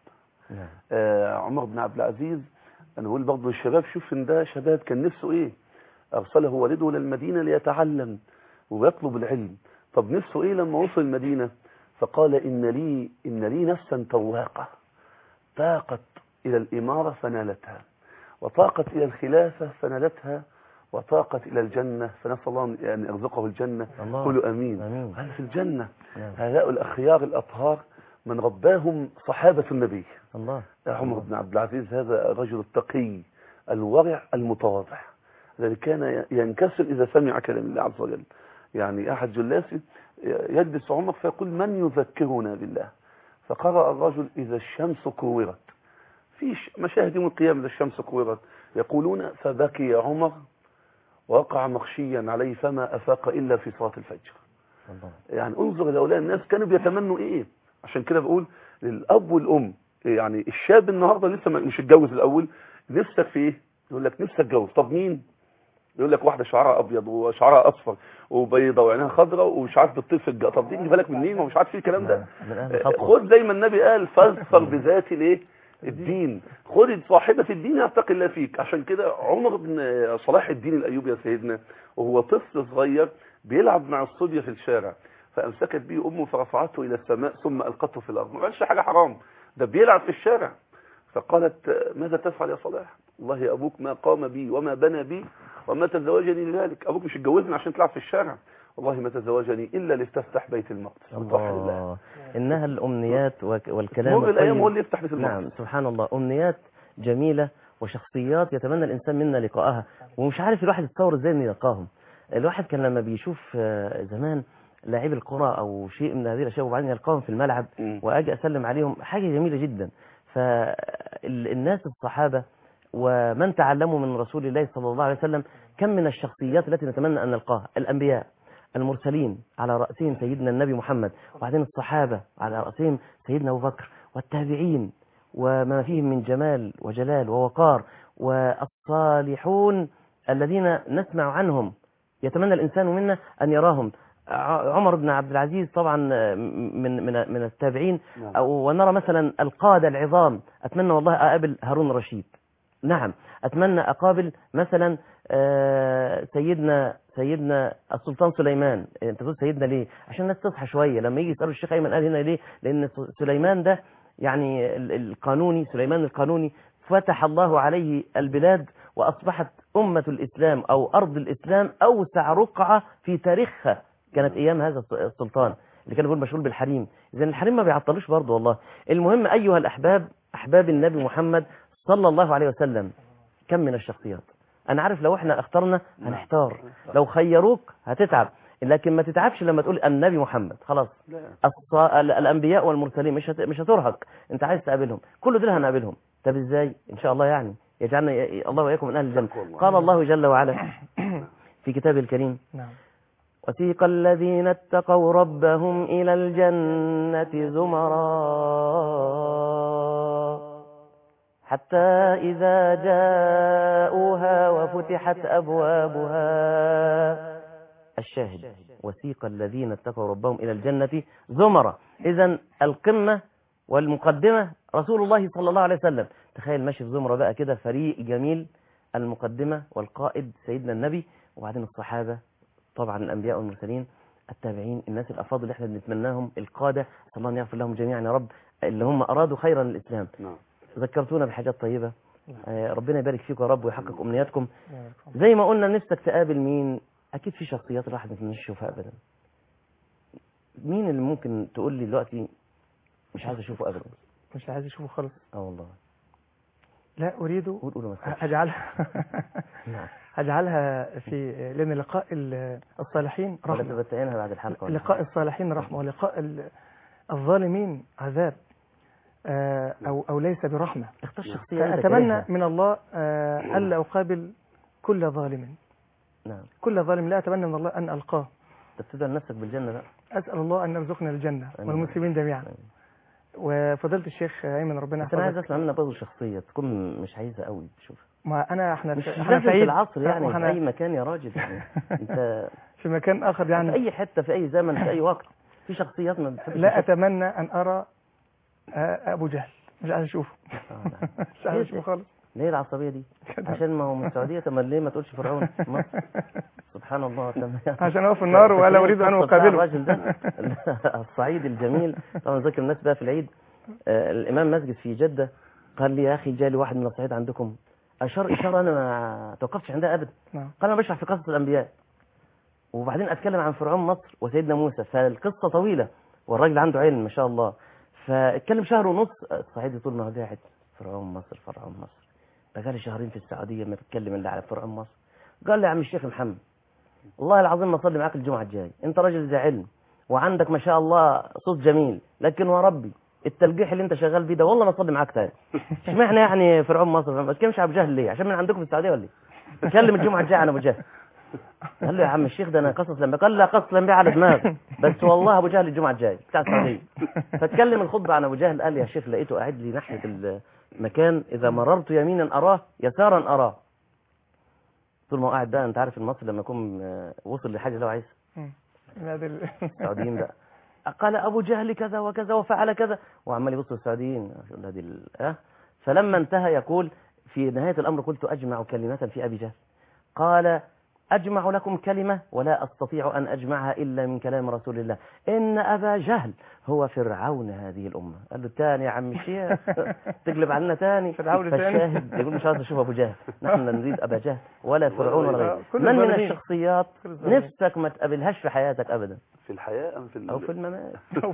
عمر بن عبد العزيز أنا أقول برضه الشباب، شوف إن ده شباب كان نفسه إيه، أرسله والده للمدينة ليتعلم، ويطلب العلم. طب نفسه ايه لما وصل المدينة؟ فقال إن لي نفسا تواقة طاقت إلى الإمارة فنالتها، وطاقت إلى الخلافة فنالتها، وطاقت إلى الجنة فنسأل الله أن يرزقه الجنة. قولوا أمين. هل في الجنة هؤلاء الأخيار الأطهار من رباهم صحابة النبي عمر بن عبد العزيز، هذا الرجل التقي الورع المتواضع الذي كان ينكسر إذا سمع كلام الله عز وجل. يعني أحد جلاسه يجلس عمر فيقول من يذكرنا بالله؟ فقرأ الرجل إذا الشمس كورت، في مشاهد يوم القيامة إذا الشمس كورت، يقولون فبكي عمر ووقع مغشيا عليه فما أفاق إلا في صلاة الفجر. يعني انظر لأولاء الناس كانوا بيتمنوا إيه. عشان كده بقول للأب والأم، يعني الشاب النهاردة لسه مش اتجوز الأول، نفسك في إيه؟ يقول لك نفسك اتجوز. طب مين؟ يقول لك واحدة شعرها أبيض وشعرها أصفر وبيضة وعينها خضراء ومش عارف بتطير في الجو. طب دي بالك منين ومش عارف ايه الكلام ده. خد زي ما النبي قال فاظفر بذات الايه الدين، خد صاحبة الدين يتقي الله فيك. عشان كده عمر بن صلاح الدين الأيوبي يا سيدنا وهو طفل صغير بيلعب مع الصبية في الشارع، فأمسكت به أمه فرفعته إلى السماء ثم ألقته في الأرض. ما قالش حاجة حرام، ده بيلعب في الشارع. فقالت ماذا تفعل يا صلاح؟ والله أبوك ما قام بي وما بنى بي وما تزوجني لذلك. أبوك مش اتجوزني عشان تلعب في الشارع، والله ما تزوجني إلا لتفتح بيت المقدس. الله. إنها الأمنيات والكلام مر الأيام هو اللي يفتح بيت المقدس. نعم سبحان الله، أمنيات جميلة وشخصيات يتمنى الإنسان منا لقاءها، ومش عارف الواحد يتصور إزاي إنه يلقاهم. الواحد كان لما بيشوف زمان لاعبي الكرة أو شيء من هذه الأشياء وبعدين يلقاهم في الملعب وأجي أسلم عليهم، حاجة جميلة جدا. فالناس الصحابة ومن تعلموا من رسول الله صلى الله عليه وسلم كم من الشخصيات التي نتمنى أن نلقاها. الأنبياء، المرسلين على رأسهم سيدنا النبي محمد، وبعدين الصحابة على رأسهم سيدنا أبو بكر، والتابعين وما فيهم من جمال وجلال ووقار، والصالحون الذين نسمع عنهم يتمنى الإنسان منا أن يراهم. عمر بن عبد العزيز طبعا من التابعين، ونرى مثلا القادة العظام. أتمنى والله أقابل هارون الرشيد، نعم أتمنى أقابل مثلا سيدنا السلطان سليمان. انت تقول سيدنا ليه؟ عشان الناس تصحى شوية لما يجي يسألوا الشيخ أيمن قال هنا ليه؟ لأن سليمان ده يعني القانوني، سليمان القانوني فتح الله عليه البلاد وأصبحت أمة الإسلام أو أرض الإسلام أوسع رقعة في تاريخها كانت أيام هذا السلطان اللي كان يقول مشغول بالحريم. إذن الحريم ما بيعطلوش برضه والله. المهم أيها الأحباب، أحباب النبي محمد صلى الله عليه وسلم، كم من الشخصيات. أنا عارف لو إحنا اخترنا هنحتار، لو خيروك هتتعب، لكن ما تتعبش لما تقول النبي محمد. خلاص الأنبياء والمرسلين مش هترهق، أنت عايز تقابلهم، كل دول هنقابلهم. طب إزاي؟ إن شاء الله يعني يجعلنا الله وإياكم من أهل الجنة. قال الله جل وعلا في كتابه الكريم: وسيق الذين اتقوا ربهم إلى الجنة زمرا حتى إذا جاءوها وفتحت أبوابها. الشاهد وسيق الذين اتقوا ربهم إلى الجنة زمرا. إذن القمة والمقدمة رسول الله صلى الله عليه وسلم. تخيل ماشي في زمرة بقى كده، فريق جميل، المقدمة والقائد سيدنا النبي، وبعدين الصحابة طبعا الأنبياء والمرسلين، التابعين، الناس الأفاضل اللي احنا بنتمناهم، القادة، صلى الله أن يغفر لهم جميعا يا رب، اللي هم أرادوا خيرا للإسلام. ذكرتونا بحاجات طيبة. ربنا يبارك فيكم يا رب ويحقق أمنياتكم. زي ما قلنا نفسك تقابل مين؟ أكيد في شخصيات الواحد ما يتمناش يشوفها أبدا. مين اللي ممكن تقول لي دلوقتي مش عايز أشوفه أبدا؟ مش عايز أشوفه خالص. والله لا أريد قولوا أجعلها في لأن لقاء الصالحين رحمة، ولا تبتعينها بعد الحلقة. لقاء الصالحين رحمة، ولقاء الظالمين عذاب، أو ليس برحمة. اختار شخصية. أتمنى من الله ألا أقابل كل ظالم. نعم. كل ظالم لا أتمنى من الله أن ألقاه. تبتدأ نفسك بالجنة بقى. أسأل الله أن يرزقنا الجنة والمسلمين جميعا. وفضلت الشيخ أيمن ربنا يحفظك. أنا عايز أسمع منك برضه شخصية تكون مش عايزة قوي تشوفها. ما أنا احنا في العصر يعني في أي مكان يا راجل يعني. أنت في مكان آخر يعني في أي حتة في أي زمن في أي وقت في شخصيات ما بتحبش. لا أتمنى أن أرى أبو جهل، مش عايز أشوفه. مش عايز أشوفه خالص. ليه العصبية دي؟ عشان ما هو من السعودية. طب ليه ما تقولش فرعون مصر؟ سبحان الله. عشان هو في النار ولا أريد أن أقابله. الراجل ده الصعيد الجميل طبعا ذكر الناس بقى في العيد. الإمام مسجد في جدة قال لي يا أخي جالي واحد من الصعيد عندكم، أشار إشارة أنا ما توقفتش عندها أبدا. قال أنا بشرح في قصة الأنبياء وبعدين أتكلم عن فرعون مصر وسيدنا موسى، فالقصة طويلة والراجل عنده علم ما شاء الله، فاتكلم شهر ونص. الصعيدي طول ما هو قاعد فرعون مصر فرعون مصر، بقالي شهرين في السعودية ما بتكلم إلا على فرعون مصر. قال لي يا عم الشيخ محمد والله العظيم ما أصلي معاك الجمعة الجاي، أنت راجل ذي علم وعندك ما شاء الله صوت جميل، لكن وربي التلقيح اللي أنت شغال بيه ده والله ما أصلي معاك تاني. اشمعنى يعني فرعون مصر؟ ما تكلمش على أبو جهل ليه؟ عشان من عندكم في السعودية ولا إيه؟ اتكلم الجمعة الجاية عن أبو جهل. قال له يا عم الشيخ ده أنا قصص الأنبياء. قال لا قصص الأنبياء على دماغي بس والله أبو جهل الجمعة الجاية بتاع السعودية. فاتكلم الخطبة عن أبو جهل. قال يا شيخ لقيته قاعد لي ناحية المكان، إذا مررت يمينا أراه يسارا أراه. طول ما هو قاعد بقى أنت عارف المصري لما يكون وصل لحاجة لو عايز السعوديين بقى قال أبو جهل كذا وكذا وفعل كذا وعمال يبصوا السعوديين. فلما انتهى يقول في نهاية الأمر قلت أجمع كلمة في أبي جهل. قال أجمع لكم كلمة ولا أستطيع أن أجمعها إلا من كلام رسول الله، إن أبا جهل هو فرعون هذه الأمة. قال له تاني يا عم الشيخ تقلب علينا تاني فرعون تاني. فالشاهد يقول مش عايز أشوف أبو جهل، نحن لا نريد أبا جهل ولا فرعون ولا غيره. من الشخصيات نفسك ما تقابلهاش في حياتك أبدا؟ في الحياة أم في أو في الممات؟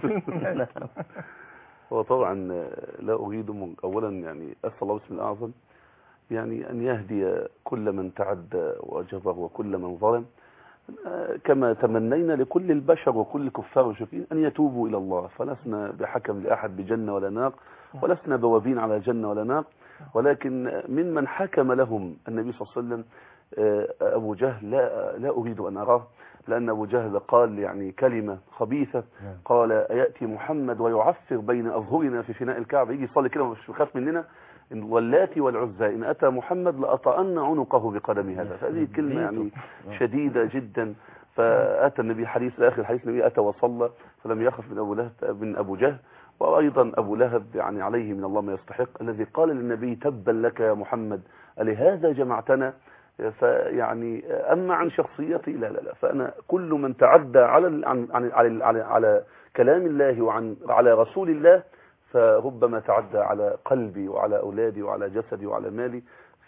هو طبعا لا أريد أولا يعني أسأل الله باسم الأعظم يعني أن يهدي كل من تعدى وجبر وكل من ظلم، كما تمنينا لكل البشر وكل الكفار والمشركين أن يتوبوا إلى الله. فلسنا بحكم لأحد بجنة ولا نار، ولسنا بوابين على جنة ولا نار، ولكن ممن حكم لهم النبي صلى الله عليه وسلم أبو جهل لا أريد أن أراه، لأن أبو جهل قال يعني كلمة خبيثة، قال يأتي محمد ويعفر بين أظهرنا في فناء الكعبة، يجي يصلي كده مش بخاف مننا، واللاتي والعزى إن أتى محمد لأطأن عنقه بقدم هذا. فهذه كلمة يعني شديدة جدا. فأتى النبي حديث آخر حديث النبي أتى وصلى فلم يخف من أبو لهب من أبو جهل. وأيضا أبو لهب يعني عليه من الله ما يستحق، الذي قال للنبي تبا لك يا محمد ألهذا جمعتنا؟ فيعني أما عن شخصيتي لا فأنا كل من تعدى على كلام الله وعلى رسول الله فربما تعدى على قلبي وعلى أولادي وعلى جسدي وعلى مالي.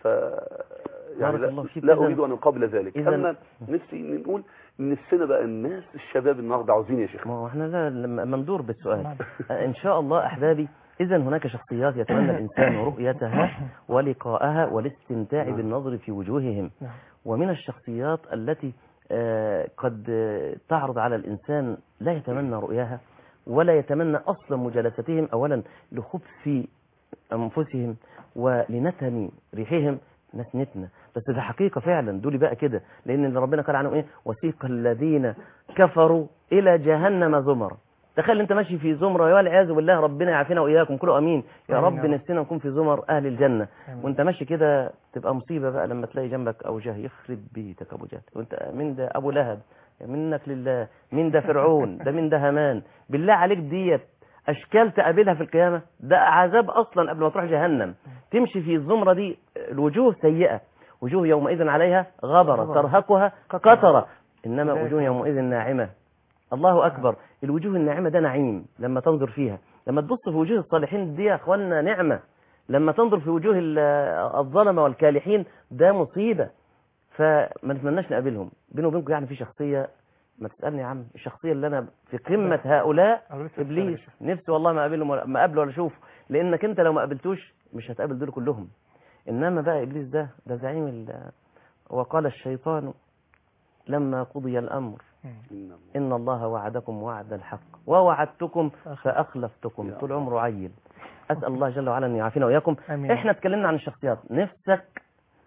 يعني لا أريد أن أقابل ذلك. أما نفسي نقول إن السنة بقى الناس الشباب النهارده عاوزين يا شيخ. ما هو احنا لما ندور بالسؤال إن شاء الله أحبابي. إذا هناك شخصيات يتمنى الإنسان رؤيتها ولقاءها والاستمتاع بالنظر في وجوههم، ومن الشخصيات التي قد تعرض على الإنسان لا يتمنى رؤياها ولا يتمنى أصلا مجالستهم، أولا لخبث أنفسهم ولنتن ريحهم نتنتنا. بس ده حقيقة فعلا دول بقى كده، لأن اللي ربنا قال عنه إيه وسيق الذين كفروا إلى جهنم زمر. تخيل أنت ماشي في زمرة والعياذ بالله، ربنا يعافينا وإياكم كله أمين يا رب، نفسنا نكون في زمر أهل الجنة. وأنت ماشي كده تبقى مصيبة بقى لما تلاقي جنبك أبو جهل، يخرب بيتك أبو جهل، وأنت من ده أبو لهب منك لله، من ده فرعون، ده من ده هامان. بالله عليك ديت أشكال تقابلها في القيامة، ده عذاب أصلا قبل ما تروح جهنم. تمشي في الزمرة دي الوجوه سيئة، وجوه يومئذ عليها غبرة ترهقها قترة، إنما وجوه يومئذ ناعمة. الله أكبر. الوجوه الناعمة ده نعيم لما تنظر فيها. لما تبص في وجوه الصالحين دي يا أخوانا نعمة، لما تنظر في وجوه الظلمة والكالحين ده مصيبة. فما نتمناش نقابلهم. بيني وبينكم يعني في شخصية ما تسألني يا عم، الشخصية اللي أنا في قمة هؤلاء إبليس، نفسي والله ما أقابله ولا أشوفه، لأنك أنت لو ما قابلتوش مش هتقابل دول كلهم. إنما بقى إبليس ده زعيم وقال الشيطان لما قضي الأمر إن الله وعدكم وعد الحق ووعدتكم فأخلفتكم. طول عمره عيل. أسأل الله جل وعلا أن يعافينا وإياكم. إحنا اتكلمنا عن الشخصيات، نفسك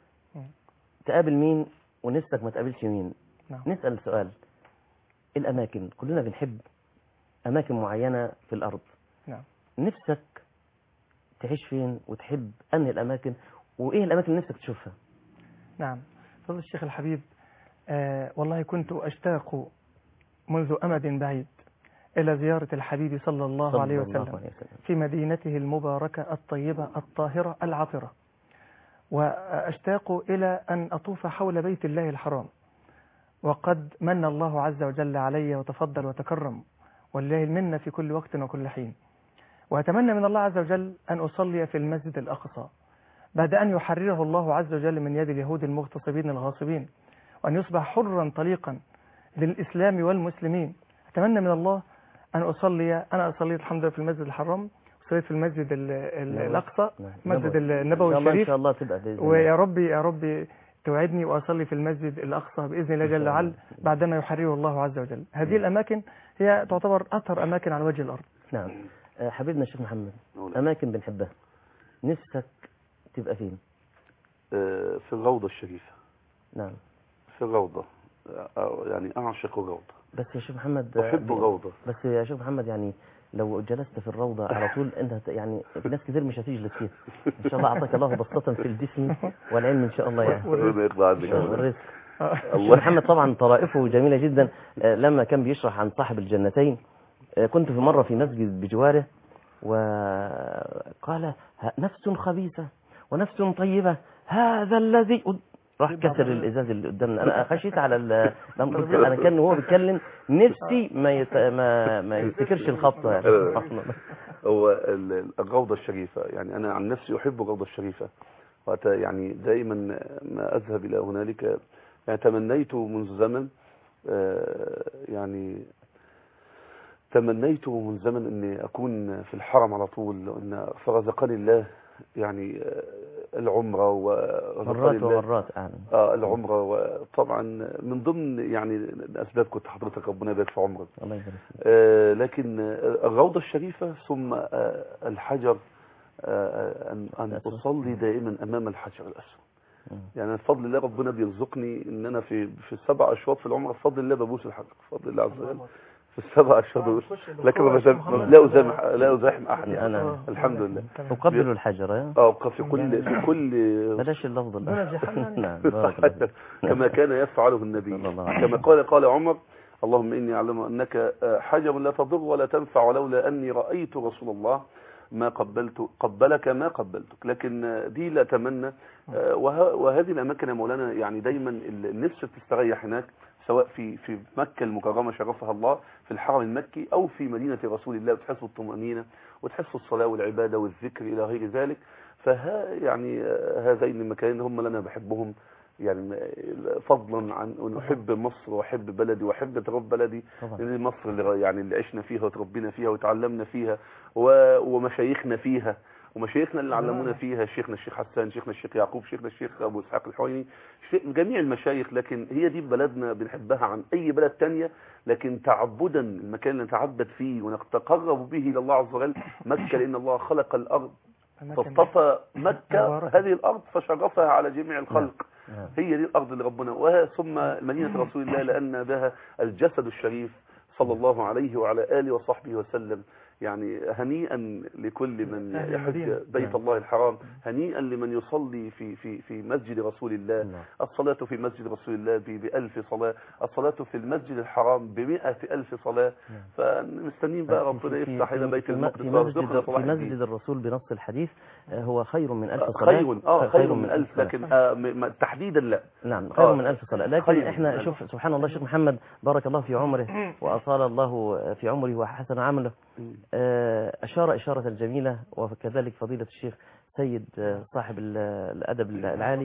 تقابل مين ونفسك ما تقابلش مين؟ نسأل سؤال، الأماكن كلنا بنحب أماكن معينة في الأرض. نفسك تعيش فين وتحب أنهي الأماكن، وإيه الأماكن اللي نفسك تشوفها؟ نعم فضل الشيخ الحبيب، والله كنت أشتاق منذ أمد بعيد إلى زيارة الحبيب صلى الله عليه وسلم في مدينته المباركة الطيبة الطاهرة العطرة. وأشتاق إلى أن أطوف حول بيت الله الحرام، وقد من الله عز وجل علي وتفضل وتكرم، ولله المنة في كل وقت وكل حين. وأتمنى من الله عز وجل أن أصلي في المسجد الأقصى بعد أن يحرره الله عز وجل من يد اليهود المغتصبين الغاصبين، وأن يصبح حرا طليقا للإسلام والمسلمين. أتمنى من الله أن أصلي. أنا أصلي الحمد لله في المسجد الحرام، صليت في المسجد الأقصى، مسجد النبوي الشريف إن شاء الله تبقى بإذن الله. ويا ربي يا ربي توعدني وأصلي في المسجد الأقصى بإذن الله جل وعلا بعدما يحرره الله عز وجل. هذه الأماكن هي تعتبر أطهر أماكن على وجه الأرض. نعم. حبيبنا الشيخ محمد، أماكن بنحبها نفسك تبقى فين؟ في الروضة الشريفة. نعم، في الروضة، يعني أعشق الروضة. بس يا شيخ محمد أحب الروضة. بس يا شيخ محمد يعني لو جلست في الروضة على طول أنت يعني في ناس كتير مش هتجلس فيها. إن شاء الله أعطاك الله بسطة في الجسم والعلم إن شاء الله يعني. ربنا يرضى عنك. والرزق. الشيخ محمد طبعا طرائفه جميلة جدا. لما كان بيشرح عن صاحب الجنتين كنت في مرة في مسجد بجواره وقال نفس خبيثة ونفس طيبة هذا الذي راح كسر الازاز اللي قدامنا. انا خشيت على انا كان وهو بيتكلم نفسي ما يفتكرش الخبطه يعني. هو الروضه الشريفه، يعني انا عن نفسي احب الروضه الشريفه، يعني دائما ما اذهب الى هنالك. يعني تمنيت منذ زمن، يعني تمنيت من زمن اني اكون في الحرم على طول، لان فرزقني الله يعني العمره مرات ومرات العمره. وطبعا من ضمن يعني الاسباب كنت حضرتك ربنا يبارك في عمرك. الله يبارك فيك. لكن الروضه الشريفه ثم الحجر، ان اصلي دائما امام الحجر الاسود. يعني بفضل الله ربنا بيرزقني ان انا في 7 اشواط في العمره بفضل الله ببوس الحجر بفضل الله عز وجل في 7 أشهر، لكن لا أزاحم أحد. أنا الحمد لله أقبل الحجر. في كل بلاش اللفظ ده. نعم، كما كان يفعله النبي، كما قال عمر: اللهم إني أعلم أنك حجر لا تضر ولا تنفع، ولولا أني رأيت رسول الله ما قبلك ما قبلتك. لكن دي لا أتمنى. وهذه الأماكن يا مولانا يعني دايما النفس بتستريح هناك، سواء في مكة المكرمة شرفها الله، في الحرم المكي، أو في مدينة رسول الله، بتحس بالطمأنينة وتحس الصلاة والعبادة والذكر إلى غير ذلك. يعني هذين المكانين هم اللي أنا بحبهم، يعني فضلا عن أن أحب مصر وأحب بلدي وأحب تراب بلدي. لأن مصر اللي عشنا فيها وتربينا فيها وتعلمنا فيها ومشايخنا فيها، ومشايخنا اللي علمونا فيها، شيخنا الشيخ حسان، شيخنا الشيخ يعقوب، شيخنا الشيخ أبو إسحاق الحويني، جميع المشايخ. لكن هي دي بلدنا بنحبها عن أي بلد تانية. لكن تعبدا المكان اللي نتعبد فيه ونتقرب به إلى الله عز وجل مكة، لأن الله خلق الأرض فاصطفى مكة هذه الأرض فشرفها على جميع الخلق. هي دي الأرض اللي ربنا، ثم مدينة رسول الله لأن بها الجسد الشريف صلى الله عليه وعلى آله وصحبه وسلم. يعني هنيئا لكل من يحج بيت الله الحرام، هنيئا لمن يصلي في مسجد رسول الله. الصلاة في مسجد رسول الله ب1000 صلاة، الصلاة في المسجد الحرام ب100,000 صلاة. فمستنين بقى ربنا يفتح إلى بيت المقدس في مسجد الرسول بنص الحديث هو خير من 1000 صلاة. خير من 1000، لكن تحديدا لا. نعم، خير من 1000 صلاة. لكن احنا شوف سبحان الله الشيخ محمد بارك الله في عمره وأطال الله في عمره وحسن عمله، أشار إشارة جميلة. وكذلك فضيلة الشيخ سيد صاحب الأدب العالي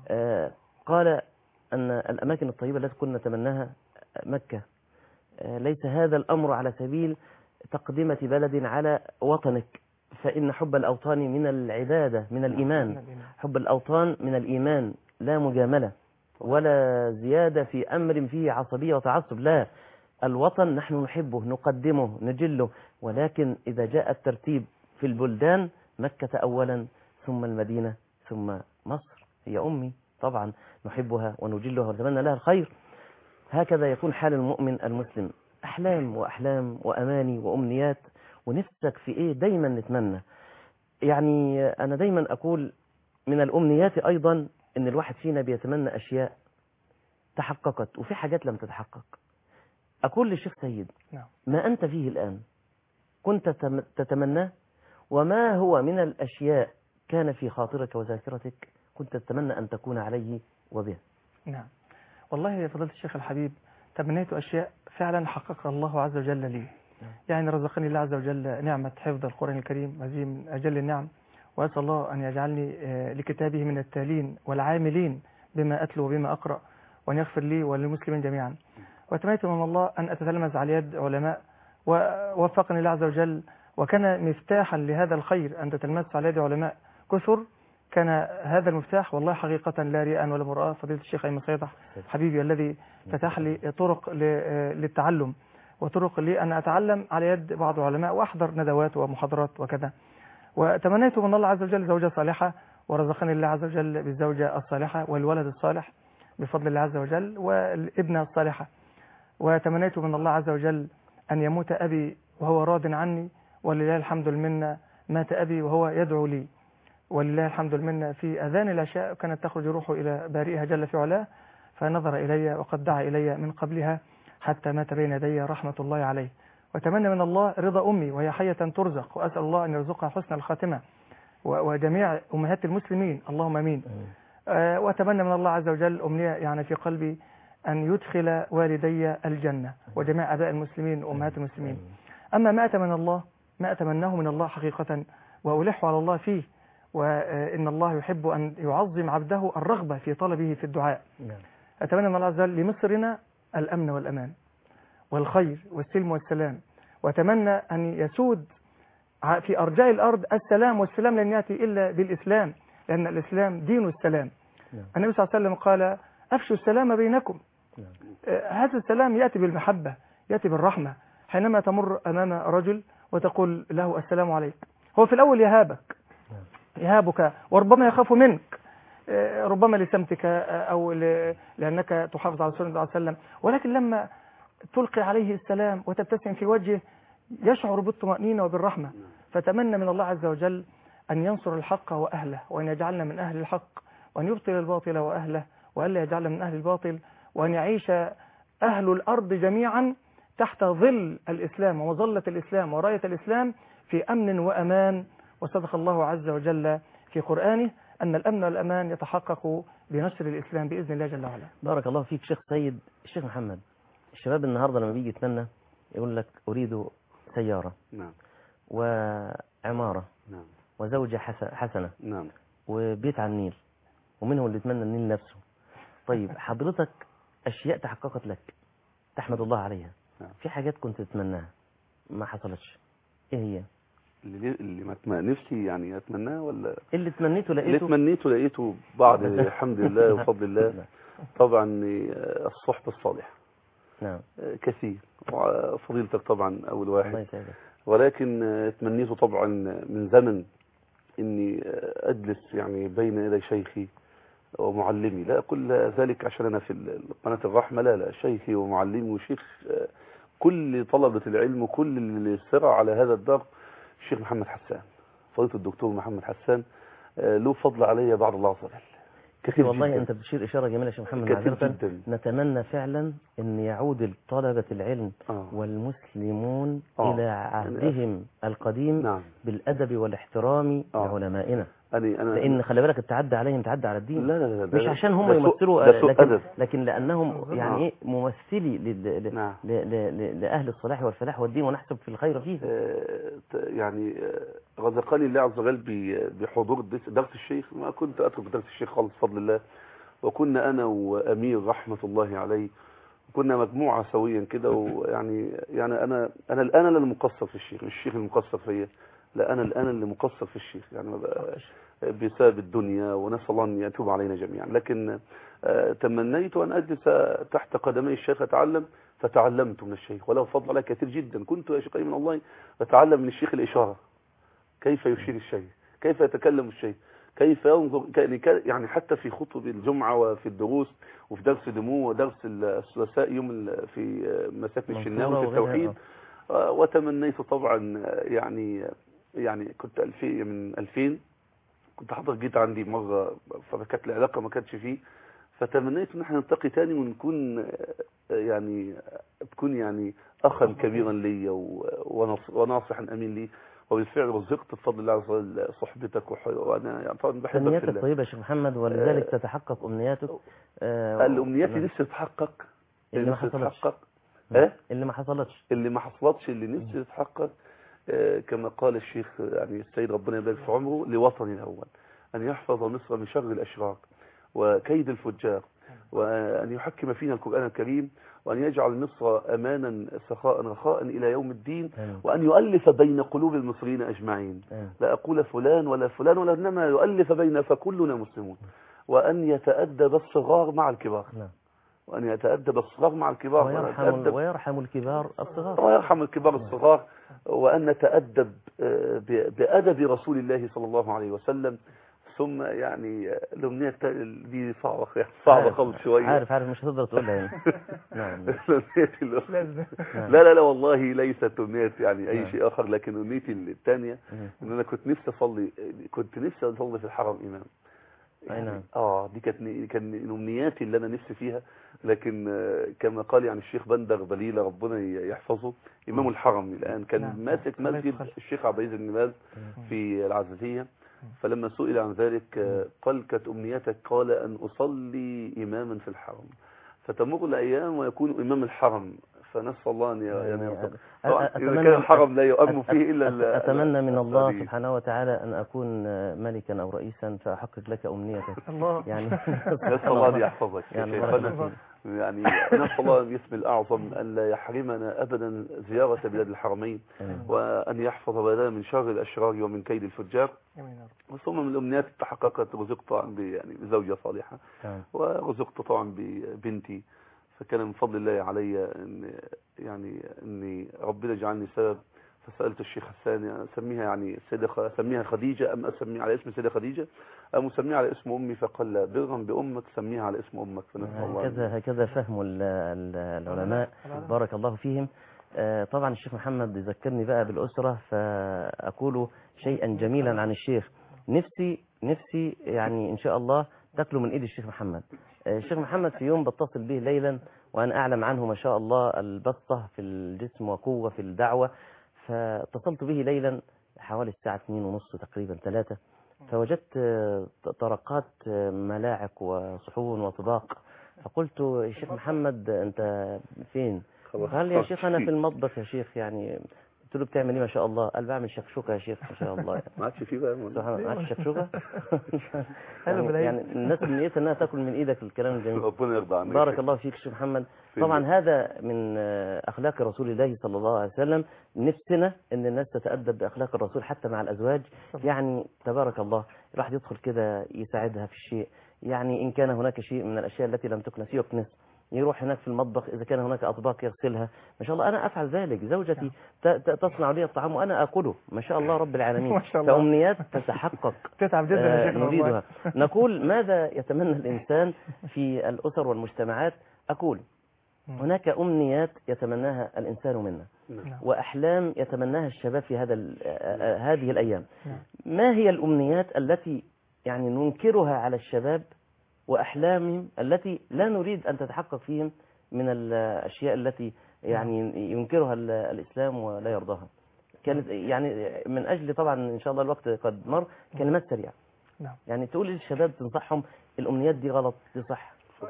قال أن الأماكن الطيبة التي كنا نتمناها مكة. ليس هذا الأمر على سبيل تقدمة بلد على وطنك، فإن حب الأوطان من العبادة من الإيمان. حب الأوطان من الإيمان، لا مجاملة ولا زيادة في أمر فيه عصبية وتعصب. لا، الوطن نحن نحبه نقدمه نجله، ولكن إذا جاء الترتيب في البلدان مكة أولا ثم المدينة ثم مصر. هي أمي طبعا نحبها ونجلها ونتمنى لها الخير. هكذا يكون حال المؤمن المسلم، أحلام وأحلام وأماني وأمنيات. ونفسك في إيه دايما نتمنى. يعني أنا دايما أقول من الأمنيات أيضا إن الواحد فينا بيتمنى أشياء تحققت وفي حاجات لم تتحقق. أقول للشيخ سيد ما أنت فيه الآن كنت تتمناه، وما هو من الأشياء كان في خاطرك وذاكرتك كنت تتمنى أن تكون عليه وبه؟ نعم، والله يا فضيلة الشيخ الحبيب، تمنيت أشياء فعلا حققها الله عز وجل لي. يعني رزقني الله عز وجل نعمة حفظ القرآن الكريم، هذه من أجل النعم، وأسأل الله أن يجعلني لكتابه من التالين والعاملين بما أتلو وبما أقرأ، وأن يغفر لي وللمسلمين جميعا. وتمنيت من الله أن أتتلمذ على يد علماء، ووفقني الله عز وجل، وكان مفتاحا لهذا الخير أن تتلمذ على يد علماء كثر. كان هذا المفتاح والله حقيقة لا رياء ولا مرآة فضيلة الشيخ أيمن صيدح حبيبي، الذي فتح لي طرق للتعلم، وطرق لي أن أتعلم على يد بعض العلماء وأحضر ندوات ومحاضرات وكذا. وتمنيت من الله عز وجل زوجة صالحة، ورزقني الله عز وجل بالزوجة الصالحة والولد الصالح بفضل الله عز وجل، والابنة الصالحة. وتمنيت من الله عز وجل أن يموت أبي وهو راض عني، ولله الحمد المنة مات أبي وهو يدعو لي، ولله الحمد المنة. في أذان العشاء كانت تخرج روحه إلى بارئها جل في علاه، فنظر إلي وقد دعا إلي من قبلها حتى مات بين يدي رحمة الله عليه. وتمنى من الله رضا أمي وهي حية ترزق، وأسأل الله أن يرزقها حسن الخاتمة، وجميع أمهات المسلمين اللهم أمين. وأتمنى من الله عز وجل أمنية يعني في قلبي، أن يدخل والدي الجنة وجميع أباء المسلمين وأمهات المسلمين. أما ما أتمنى الله، ما أتمناه من الله حقيقة وألح على الله فيه، وإن الله يحب أن يعظم عبده الرغبة في طلبه في الدعاء. أتمنى من الله عز وجل لمصرنا الأمن والأمان والخير والسلم والسلام، وأتمنى أن يسود في أرجاء الأرض السلام، والسلام لن يأتي إلا بالإسلام، لأن الإسلام دين السلام. النبي صلى الله عليه وسلم قال أفشوا السلام بينكم. هذا السلام يأتي بالمحبة، يأتي بالرحمة. حينما تمر أمام رجل وتقول له السلام عليك، هو في الأول يهابك وربما يخاف منك، ربما لسمتك أو لأنك تحافظ على سنة الله عليه وسلم، ولكن لما تلقي عليه السلام وتبتسم في وجهه يشعر بالطمأنينة وبالرحمة. فتمنى من الله عز وجل أن ينصر الحق وأهله، وأن يجعلنا من أهل الحق، وأن يبطل الباطل وأهله، وألا يجعلنا من أهل الباطل، وأن يعيش أهل الأرض جميعا تحت ظل الإسلام ومظلة الإسلام وراية الإسلام في أمن وأمان. وصدق الله عز وجل في قرآنه أن الأمن والأمان يتحقق بنشر الإسلام بإذن الله جل وعلا. بارك الله فيك شيخ سيد. الشيخ محمد، الشباب النهاردة لما بيجي يتمنى يقول لك أريد سيارة، نعم، وعمارة، نعم، وزوجة حسنة، نعم، وبيت على النيل، ومنهم اللي يتمنى النيل نفسه. طيب حضرتك أشياء تحققت لك تحمد الله عليها، نعم. في حاجات كنت تتمناها ما حصلتش، إيه هي؟ اللي ما نفسي يعني أتمناه، ولا اللي تمنيته لقيته؟ اللي تمنيته لقيته بعد الحمد لله وفضل الله. طبعا الصحبة الصالحة، نعم، كثير، وفضيلتك طبعا أول واحد. الله يسعدك. ولكن تمنيته طبعا من زمن إني أجلس يعني بين يدي شيخي ومعلمي. لا أقول ذلك عشان أنا في قناة الرحمة، لا، شيخي ومعلمي وشيخ كل طلبة العلم وكل اللي سرى على هذا الدرب، الشيخ محمد حسان، فضيلة الدكتور محمد حسان، له فضل علي بعد الله عز وجل كثير والله جدا. أنت بتشير إشارة جميلة يا شيخ محمد. كثير معذرة، جدا. نتمنى فعلا أن يعود طلبة العلم والمسلمون إلى عهدهم القديم، نعم، بالأدب والاحترام لعلمائنا. أنا لأن خلي بالك تعدى عليهم تعدى على الدين. لا لا لا، مش عشان هم يمثلوا، لكن لأنهم يعني إيه ممثلي لأهل الصلاح والفلاح والدين، ونحسب في الخير فيه. يعني رزقني الله عز وجل بحضور درس الشيخ. ما كنت أترك درس الشيخ خالص بفضل الله، وكنا أنا وأمير رحمة الله عليه، كنا مجموعة سويا كده. ويعني أنا الآن اللي مقصر في الشيخ، مش الشيخ اللي مقصر فيا، لا، أنا الآن اللي مقصر في الشيخ، يعني بسبب الدنيا، ونسأل الله أن يتوب علينا جميعا. لكن تمنيت أن أجلس تحت قدمي الشيخ أتعلم، فتعلمت من الشيخ، وله فضل علي كثير جدا. كنت يا شيخ من الله أتعلم من الشيخ الإشارة، كيف يشير الشيء، كيف يتكلم الشيء، كيف ينظر، يعني حتى في خطب الجمعة وفي الدروس وفي درس دمو ودرس الثلاثاء يوم في مساكن الشناوي في التوحيد. وتمنيت طبعا يعني كنت من 2000 كنت حضر جيت عندي مرة، فكانت العلاقة ما كانتش فيه، فتمنيت ان احنا نلتقي تاني ونكون تكون يعني اخا كبيرا لي وناصحا امين لي. وبالفعل رزقت بفضل الله عز وجل صحبتك وانا يعني طبعا بحبك في أمنياتك الله. طيبة يا شيخ محمد، ولذلك تتحقق أمنياتك. الأمنيات لسه تتحقق، اللي ما حصلتش. اللي ما حصلتش، اللي ما حصلتش، اللي نفسه تتحقق. كما قال الشيخ يعني السيد ربنا يبارك في عمره لوطني الأول، أن يحفظ مصر من شر الأشرار وكيد الفجار، وأن يحكم فينا القرآن الكريم، وأن يجعل مصر أمانا سخاء رخاء إلى يوم الدين، وأن يؤلف بين قلوب المصريين أجمعين. لا أقول فلان ولا فلان ولا، إنما يؤلف بين فكلنا مسلمون. وأن يتأدب الصغار مع الكبار، وأن يتأدب الصغار مع الكبار، ويرحم الكبار الصغار، ويرحم الكبار الصغار. وأن نتأدب بأدب رسول الله صلى الله عليه وسلم. ثم يعني الأمنية دي صعبة خالص شوية. عارف مش هتقدر تقولها يعني. نعم. لا والله ليست أمنية يعني أي شيء آخر، لكن أمنيتي الثانية إن أنا كنت نفسي أصلي في الحرم إمام. يعني دي كانت أمنياتي اللي أنا نفسي فيها. لكن كما قال يعني الشيخ بندر بليلة ربنا يحفظه إمام الحرم الآن، كان ماسك مسجد الشيخ عبد العزيز بن باز في العزيزية. فلما سئل عن ذلك قال كانت أمنيتك؟ قال أن أصلي إماما في الحرم، فتمر الأيام ويكون إمام الحرم. فنسأل الله أن يرزق. إذا كان الحرم لا يؤمن فيه إلا أتمنى من الله سبحانه وتعالى أن أكون ملكا أو رئيسا فأحقق لك أمنيتك. الله يعني نسأل الله أن يحفظك يعني نسأل الله باسم الأعظم أن لا يحرمنا أبدا زيارة بلاد الحرمين، وأن يحفظ بلدنا من شر الأشرار ومن كيد الفجار. ثم من الأمنيات تحققت، رزقت يعني بزوجة صالحة، ورزقت طبعا ببنتي. فكان من فضل الله علي أني ربنا جعلني سبب. فسألت الشيخ حسان أسميها يعني أسميها خديجة أم أسميها على اسم سيدة خديجة أم أسميها على اسم أمي؟ فقال لا، برا بأمك سميها على اسم أمك. فنسأل الله هكذا فهم العلماء بارك الله فيهم. طبعا الشيخ محمد ذكرني بقى بالأسرة، فأقول شيئا جميلا عن الشيخ. نفسي يعني إن شاء الله تاكلوا من إيد الشيخ محمد. الشيخ محمد في يوم بتصل به ليلا وأنا أعلم عنه ما شاء الله البسطة في الجسم وقوة في الدعوة، فاتصلت به ليلا حوالي الساعة 2:30 تقريبا 3، فوجدت طرقات ملاعق وصحون وطباق. فقلت يا شيخ محمد أنت فين؟ قال لي يا شيخ أنا في المطبخ يا شيخ. يعني قلت له بتعمل ايه؟ ما شاء الله. قال بعمل شكشوكه يا شيخ. ما شاء الله. ما عادش فيه بقى ما عادش شكشوكه. يعني الناس نيتها انها تاكل من ايدك الكلام الجميل. ربنا يرضى عنك. بارك الله فيك شيخ محمد. طبعا هذا من اخلاق رسول الله صلى الله عليه وسلم. نفسنا ان الناس تتادب باخلاق الرسول حتى مع الازواج. يعني تبارك الله الواحد يدخل كده يساعدها في الشيء، يعني ان كان هناك شيء من الاشياء التي لم تكنس يكنس، يروح هناك في المطبخ إذا كان هناك أطباق يغسلها. ما شاء الله أنا أفعل ذلك. زوجتي تصنع لي الطعام وأنا أكله. ما شاء الله رب العالمين. فأمنيات تتحقق تتعب جدا يا شيخ. نريدها. نقول ماذا يتمنى الإنسان في الأسر والمجتمعات؟ أقول هناك أمنيات يتمناها الإنسان منا، وأحلام يتمناها الشباب في هذه الأيام. ما هي الأمنيات التي يعني ننكرها على الشباب وأحلامهم التي لا نريد أن تتحقق فيهم من الأشياء التي يعني ينكرها الإسلام ولا يرضاها؟ كانت يعني من أجل طبعا إن شاء الله الوقت قد مر، كلمات سريعة يعني تقول للشباب تنصحهم الأمنيات دي غلط دي صح.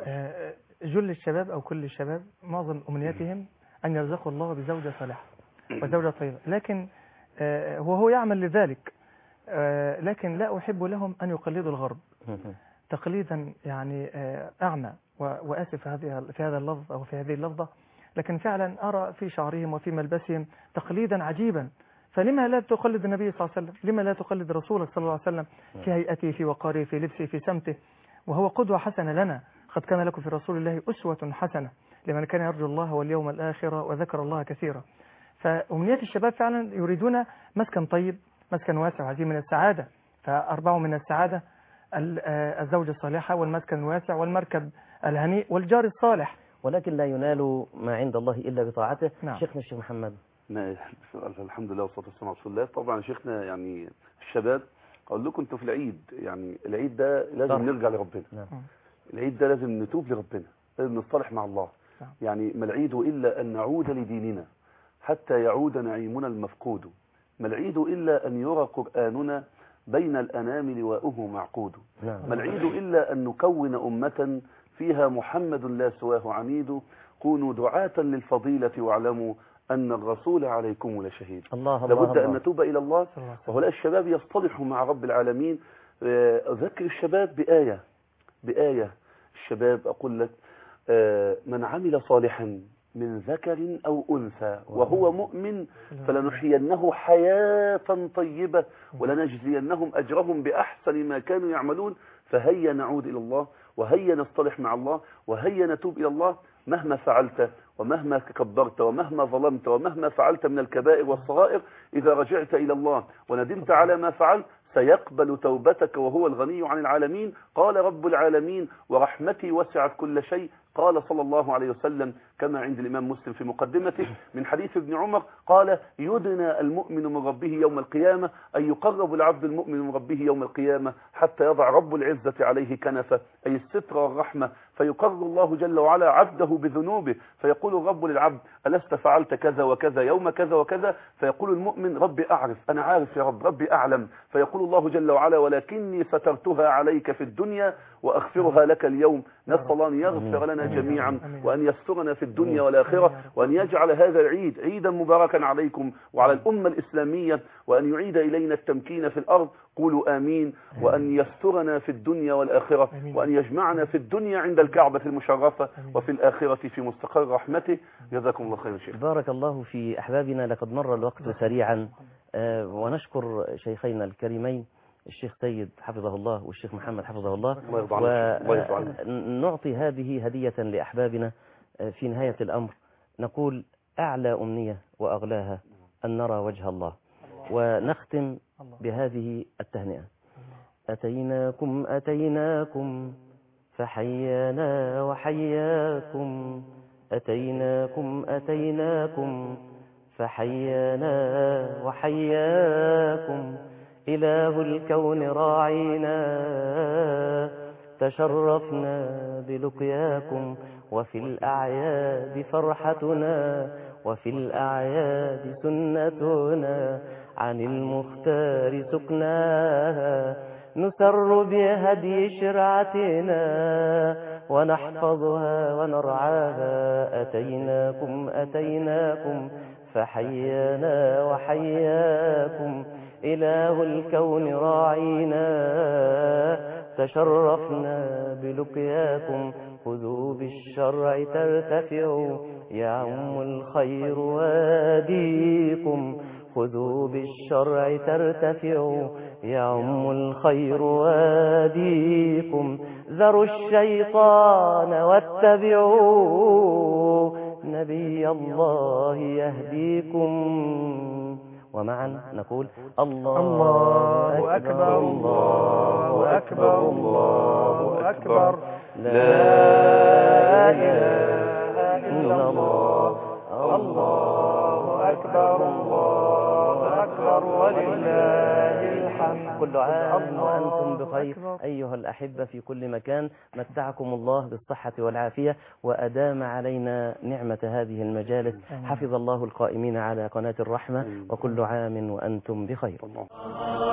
جل الشباب أو كل الشباب معظم أمنياتهم أن يرزقوا الله بزوجة صالحة وزوجة طيبة، لكن هو يعمل لذلك، لكن لا أحب لهم أن يقلدوا الغرب تقليدا يعني أعمى، وآسف في هذا اللفظ أو في هذه اللفظة، لكن فعلا أرى في شعرهم وفي ملبسهم تقليدا عجيبا. فلما لا تقلد النبي صلى الله عليه وسلم؟ لما لا تقلد رسولك صلى الله عليه وسلم في هيئته في وقاره في لبسه في سمته؟ وهو قدوة حسنة لنا. قد كان لكم في رسول الله أسوة حسنة لمن كان يرجو الله واليوم الآخر وذكر الله كثيرا. فأمنيات الشباب فعلا يريدون مسكن طيب، مسكن واسع وعزيز من السعادة. فأربعة من السعادة: الزوجة الصالحة والمسكن الواسع والمركب الهنيء والجار الصالح. ولكن لا ينال ما عند الله إلا بطاعته. شيخنا الشيخ محمد. الحمد لله والصلاة والسلام على رسول الله. طبعا شيخنا يعني الشباب أقول لكم أنتوا في العيد، يعني العيد ده لازم نرجع لربنا. العيد ده لازم نتوب لربنا، لازم نصطلح مع الله. يعني ما العيد إلا أن نعود لديننا حتى يعود نعيمنا المفقود. ما العيد إلا أن يرى قرآننا بين الأنام لواؤه معقود. ما العيد إلا أن نكون أمة فيها محمد لا سواه عميد. كونوا دعاة للفضيلة واعلموا أن الرسول عليكم لشهيد. لابد أن نتوب إلى الله. وهؤلاء الشباب يصطلحوا مع رب العالمين. أذكر الشباب بآية الشباب أقول لك من عمل صالحا من ذكر أو أنثى وهو مؤمن فلنحيينه حياة طيبة ولنجزينهم أجرهم بأحسن ما كانوا يعملون. فهيا نعود إلى الله وهيا نصطلح مع الله وهيا نتوب إلى الله. مهما فعلت ومهما كبرت ومهما ظلمت ومهما فعلت من الكبائر والصغائر، إذا رجعت إلى الله وندمت على ما فعلت سيقبل توبتك وهو الغني عن العالمين. قال رب العالمين ورحمتي وسعت كل شيء. قال صلى الله عليه وسلم كما عند الإمام مسلم في مقدمته من حديث ابن عمر قال يدنى المؤمن من ربه يوم القيامة، أي يقرب العبد المؤمن من ربه يوم القيامة حتى يضع رب العزة عليه كنفة، أي الستر والرحمة، فيقرر الله جل وعلا عبده بذنوبه فيقول الرب للعبد ألست فعلت كذا وكذا يوم كذا وكذا؟ فيقول المؤمن ربي أعرف، أنا عارف يا رب، ربي أعلم. فيقول الله جل وعلا ولكني سترتها عليك في الدنيا وأغفرها لك اليوم. نسأل الله أن يغفر لنا جميعا وأن يسترنا في الدنيا والآخرة وأن يجعل هذا العيد عيدا مباركا عليكم وعلى الأمة الإسلامية وأن يعيد إلينا التمكين في الأرض. قولوا آمين. وأن يسترنا في الدنيا والآخرة وأن يجمعنا في الدنيا عند الكعبة المشرفة وفي الآخرة في مستقر رحمته. جزاكم الله خير شيخ. بارك الله في أحبابنا. لقد مر الوقت سريعا ونشكر شيخين الكريمين الشيخ سيد حفظه الله والشيخ محمد حفظه الله، ونعطي هذه هدية لأحبابنا في نهاية الأمر. نقول أعلى أمنية وأغلاها أن نرى وجه الله، ونختم بهذه التهنئة: أتيناكم فحيانا وحياكم، أتيناكم فحيانا وحياكم، إله الكون راعينا تشرفنا بلقياكم، وفي الأعياد فرحتنا وفي الأعياد سنتنا، عن المختار سكناها نسر بهدي شرعتنا ونحفظها ونرعاها. أتيناكم فحيانا وحياكم، إله الكون راعينا تشرفنا بلقياكم، خذوا بالشرع ترتفعوا يعم الخير واديكم، خذوا بالشرع ترتفعوا يعم الخير واديكم، ذروا الشيطان واتبعوا نبي الله يهديكم. ومعا نقول الله أكبر الله أكبر الله أكبر، لا إله إلا الله، الله أكبر الله أكبر ولله الحمد. كل عام وأنتم بخير أيها الأحبة في كل مكان. متعكم الله بالصحة والعافية وأدام علينا نعمة هذه المجالس. حفظ الله القائمين على قناة الرحمة، وكل عام وأنتم بخير.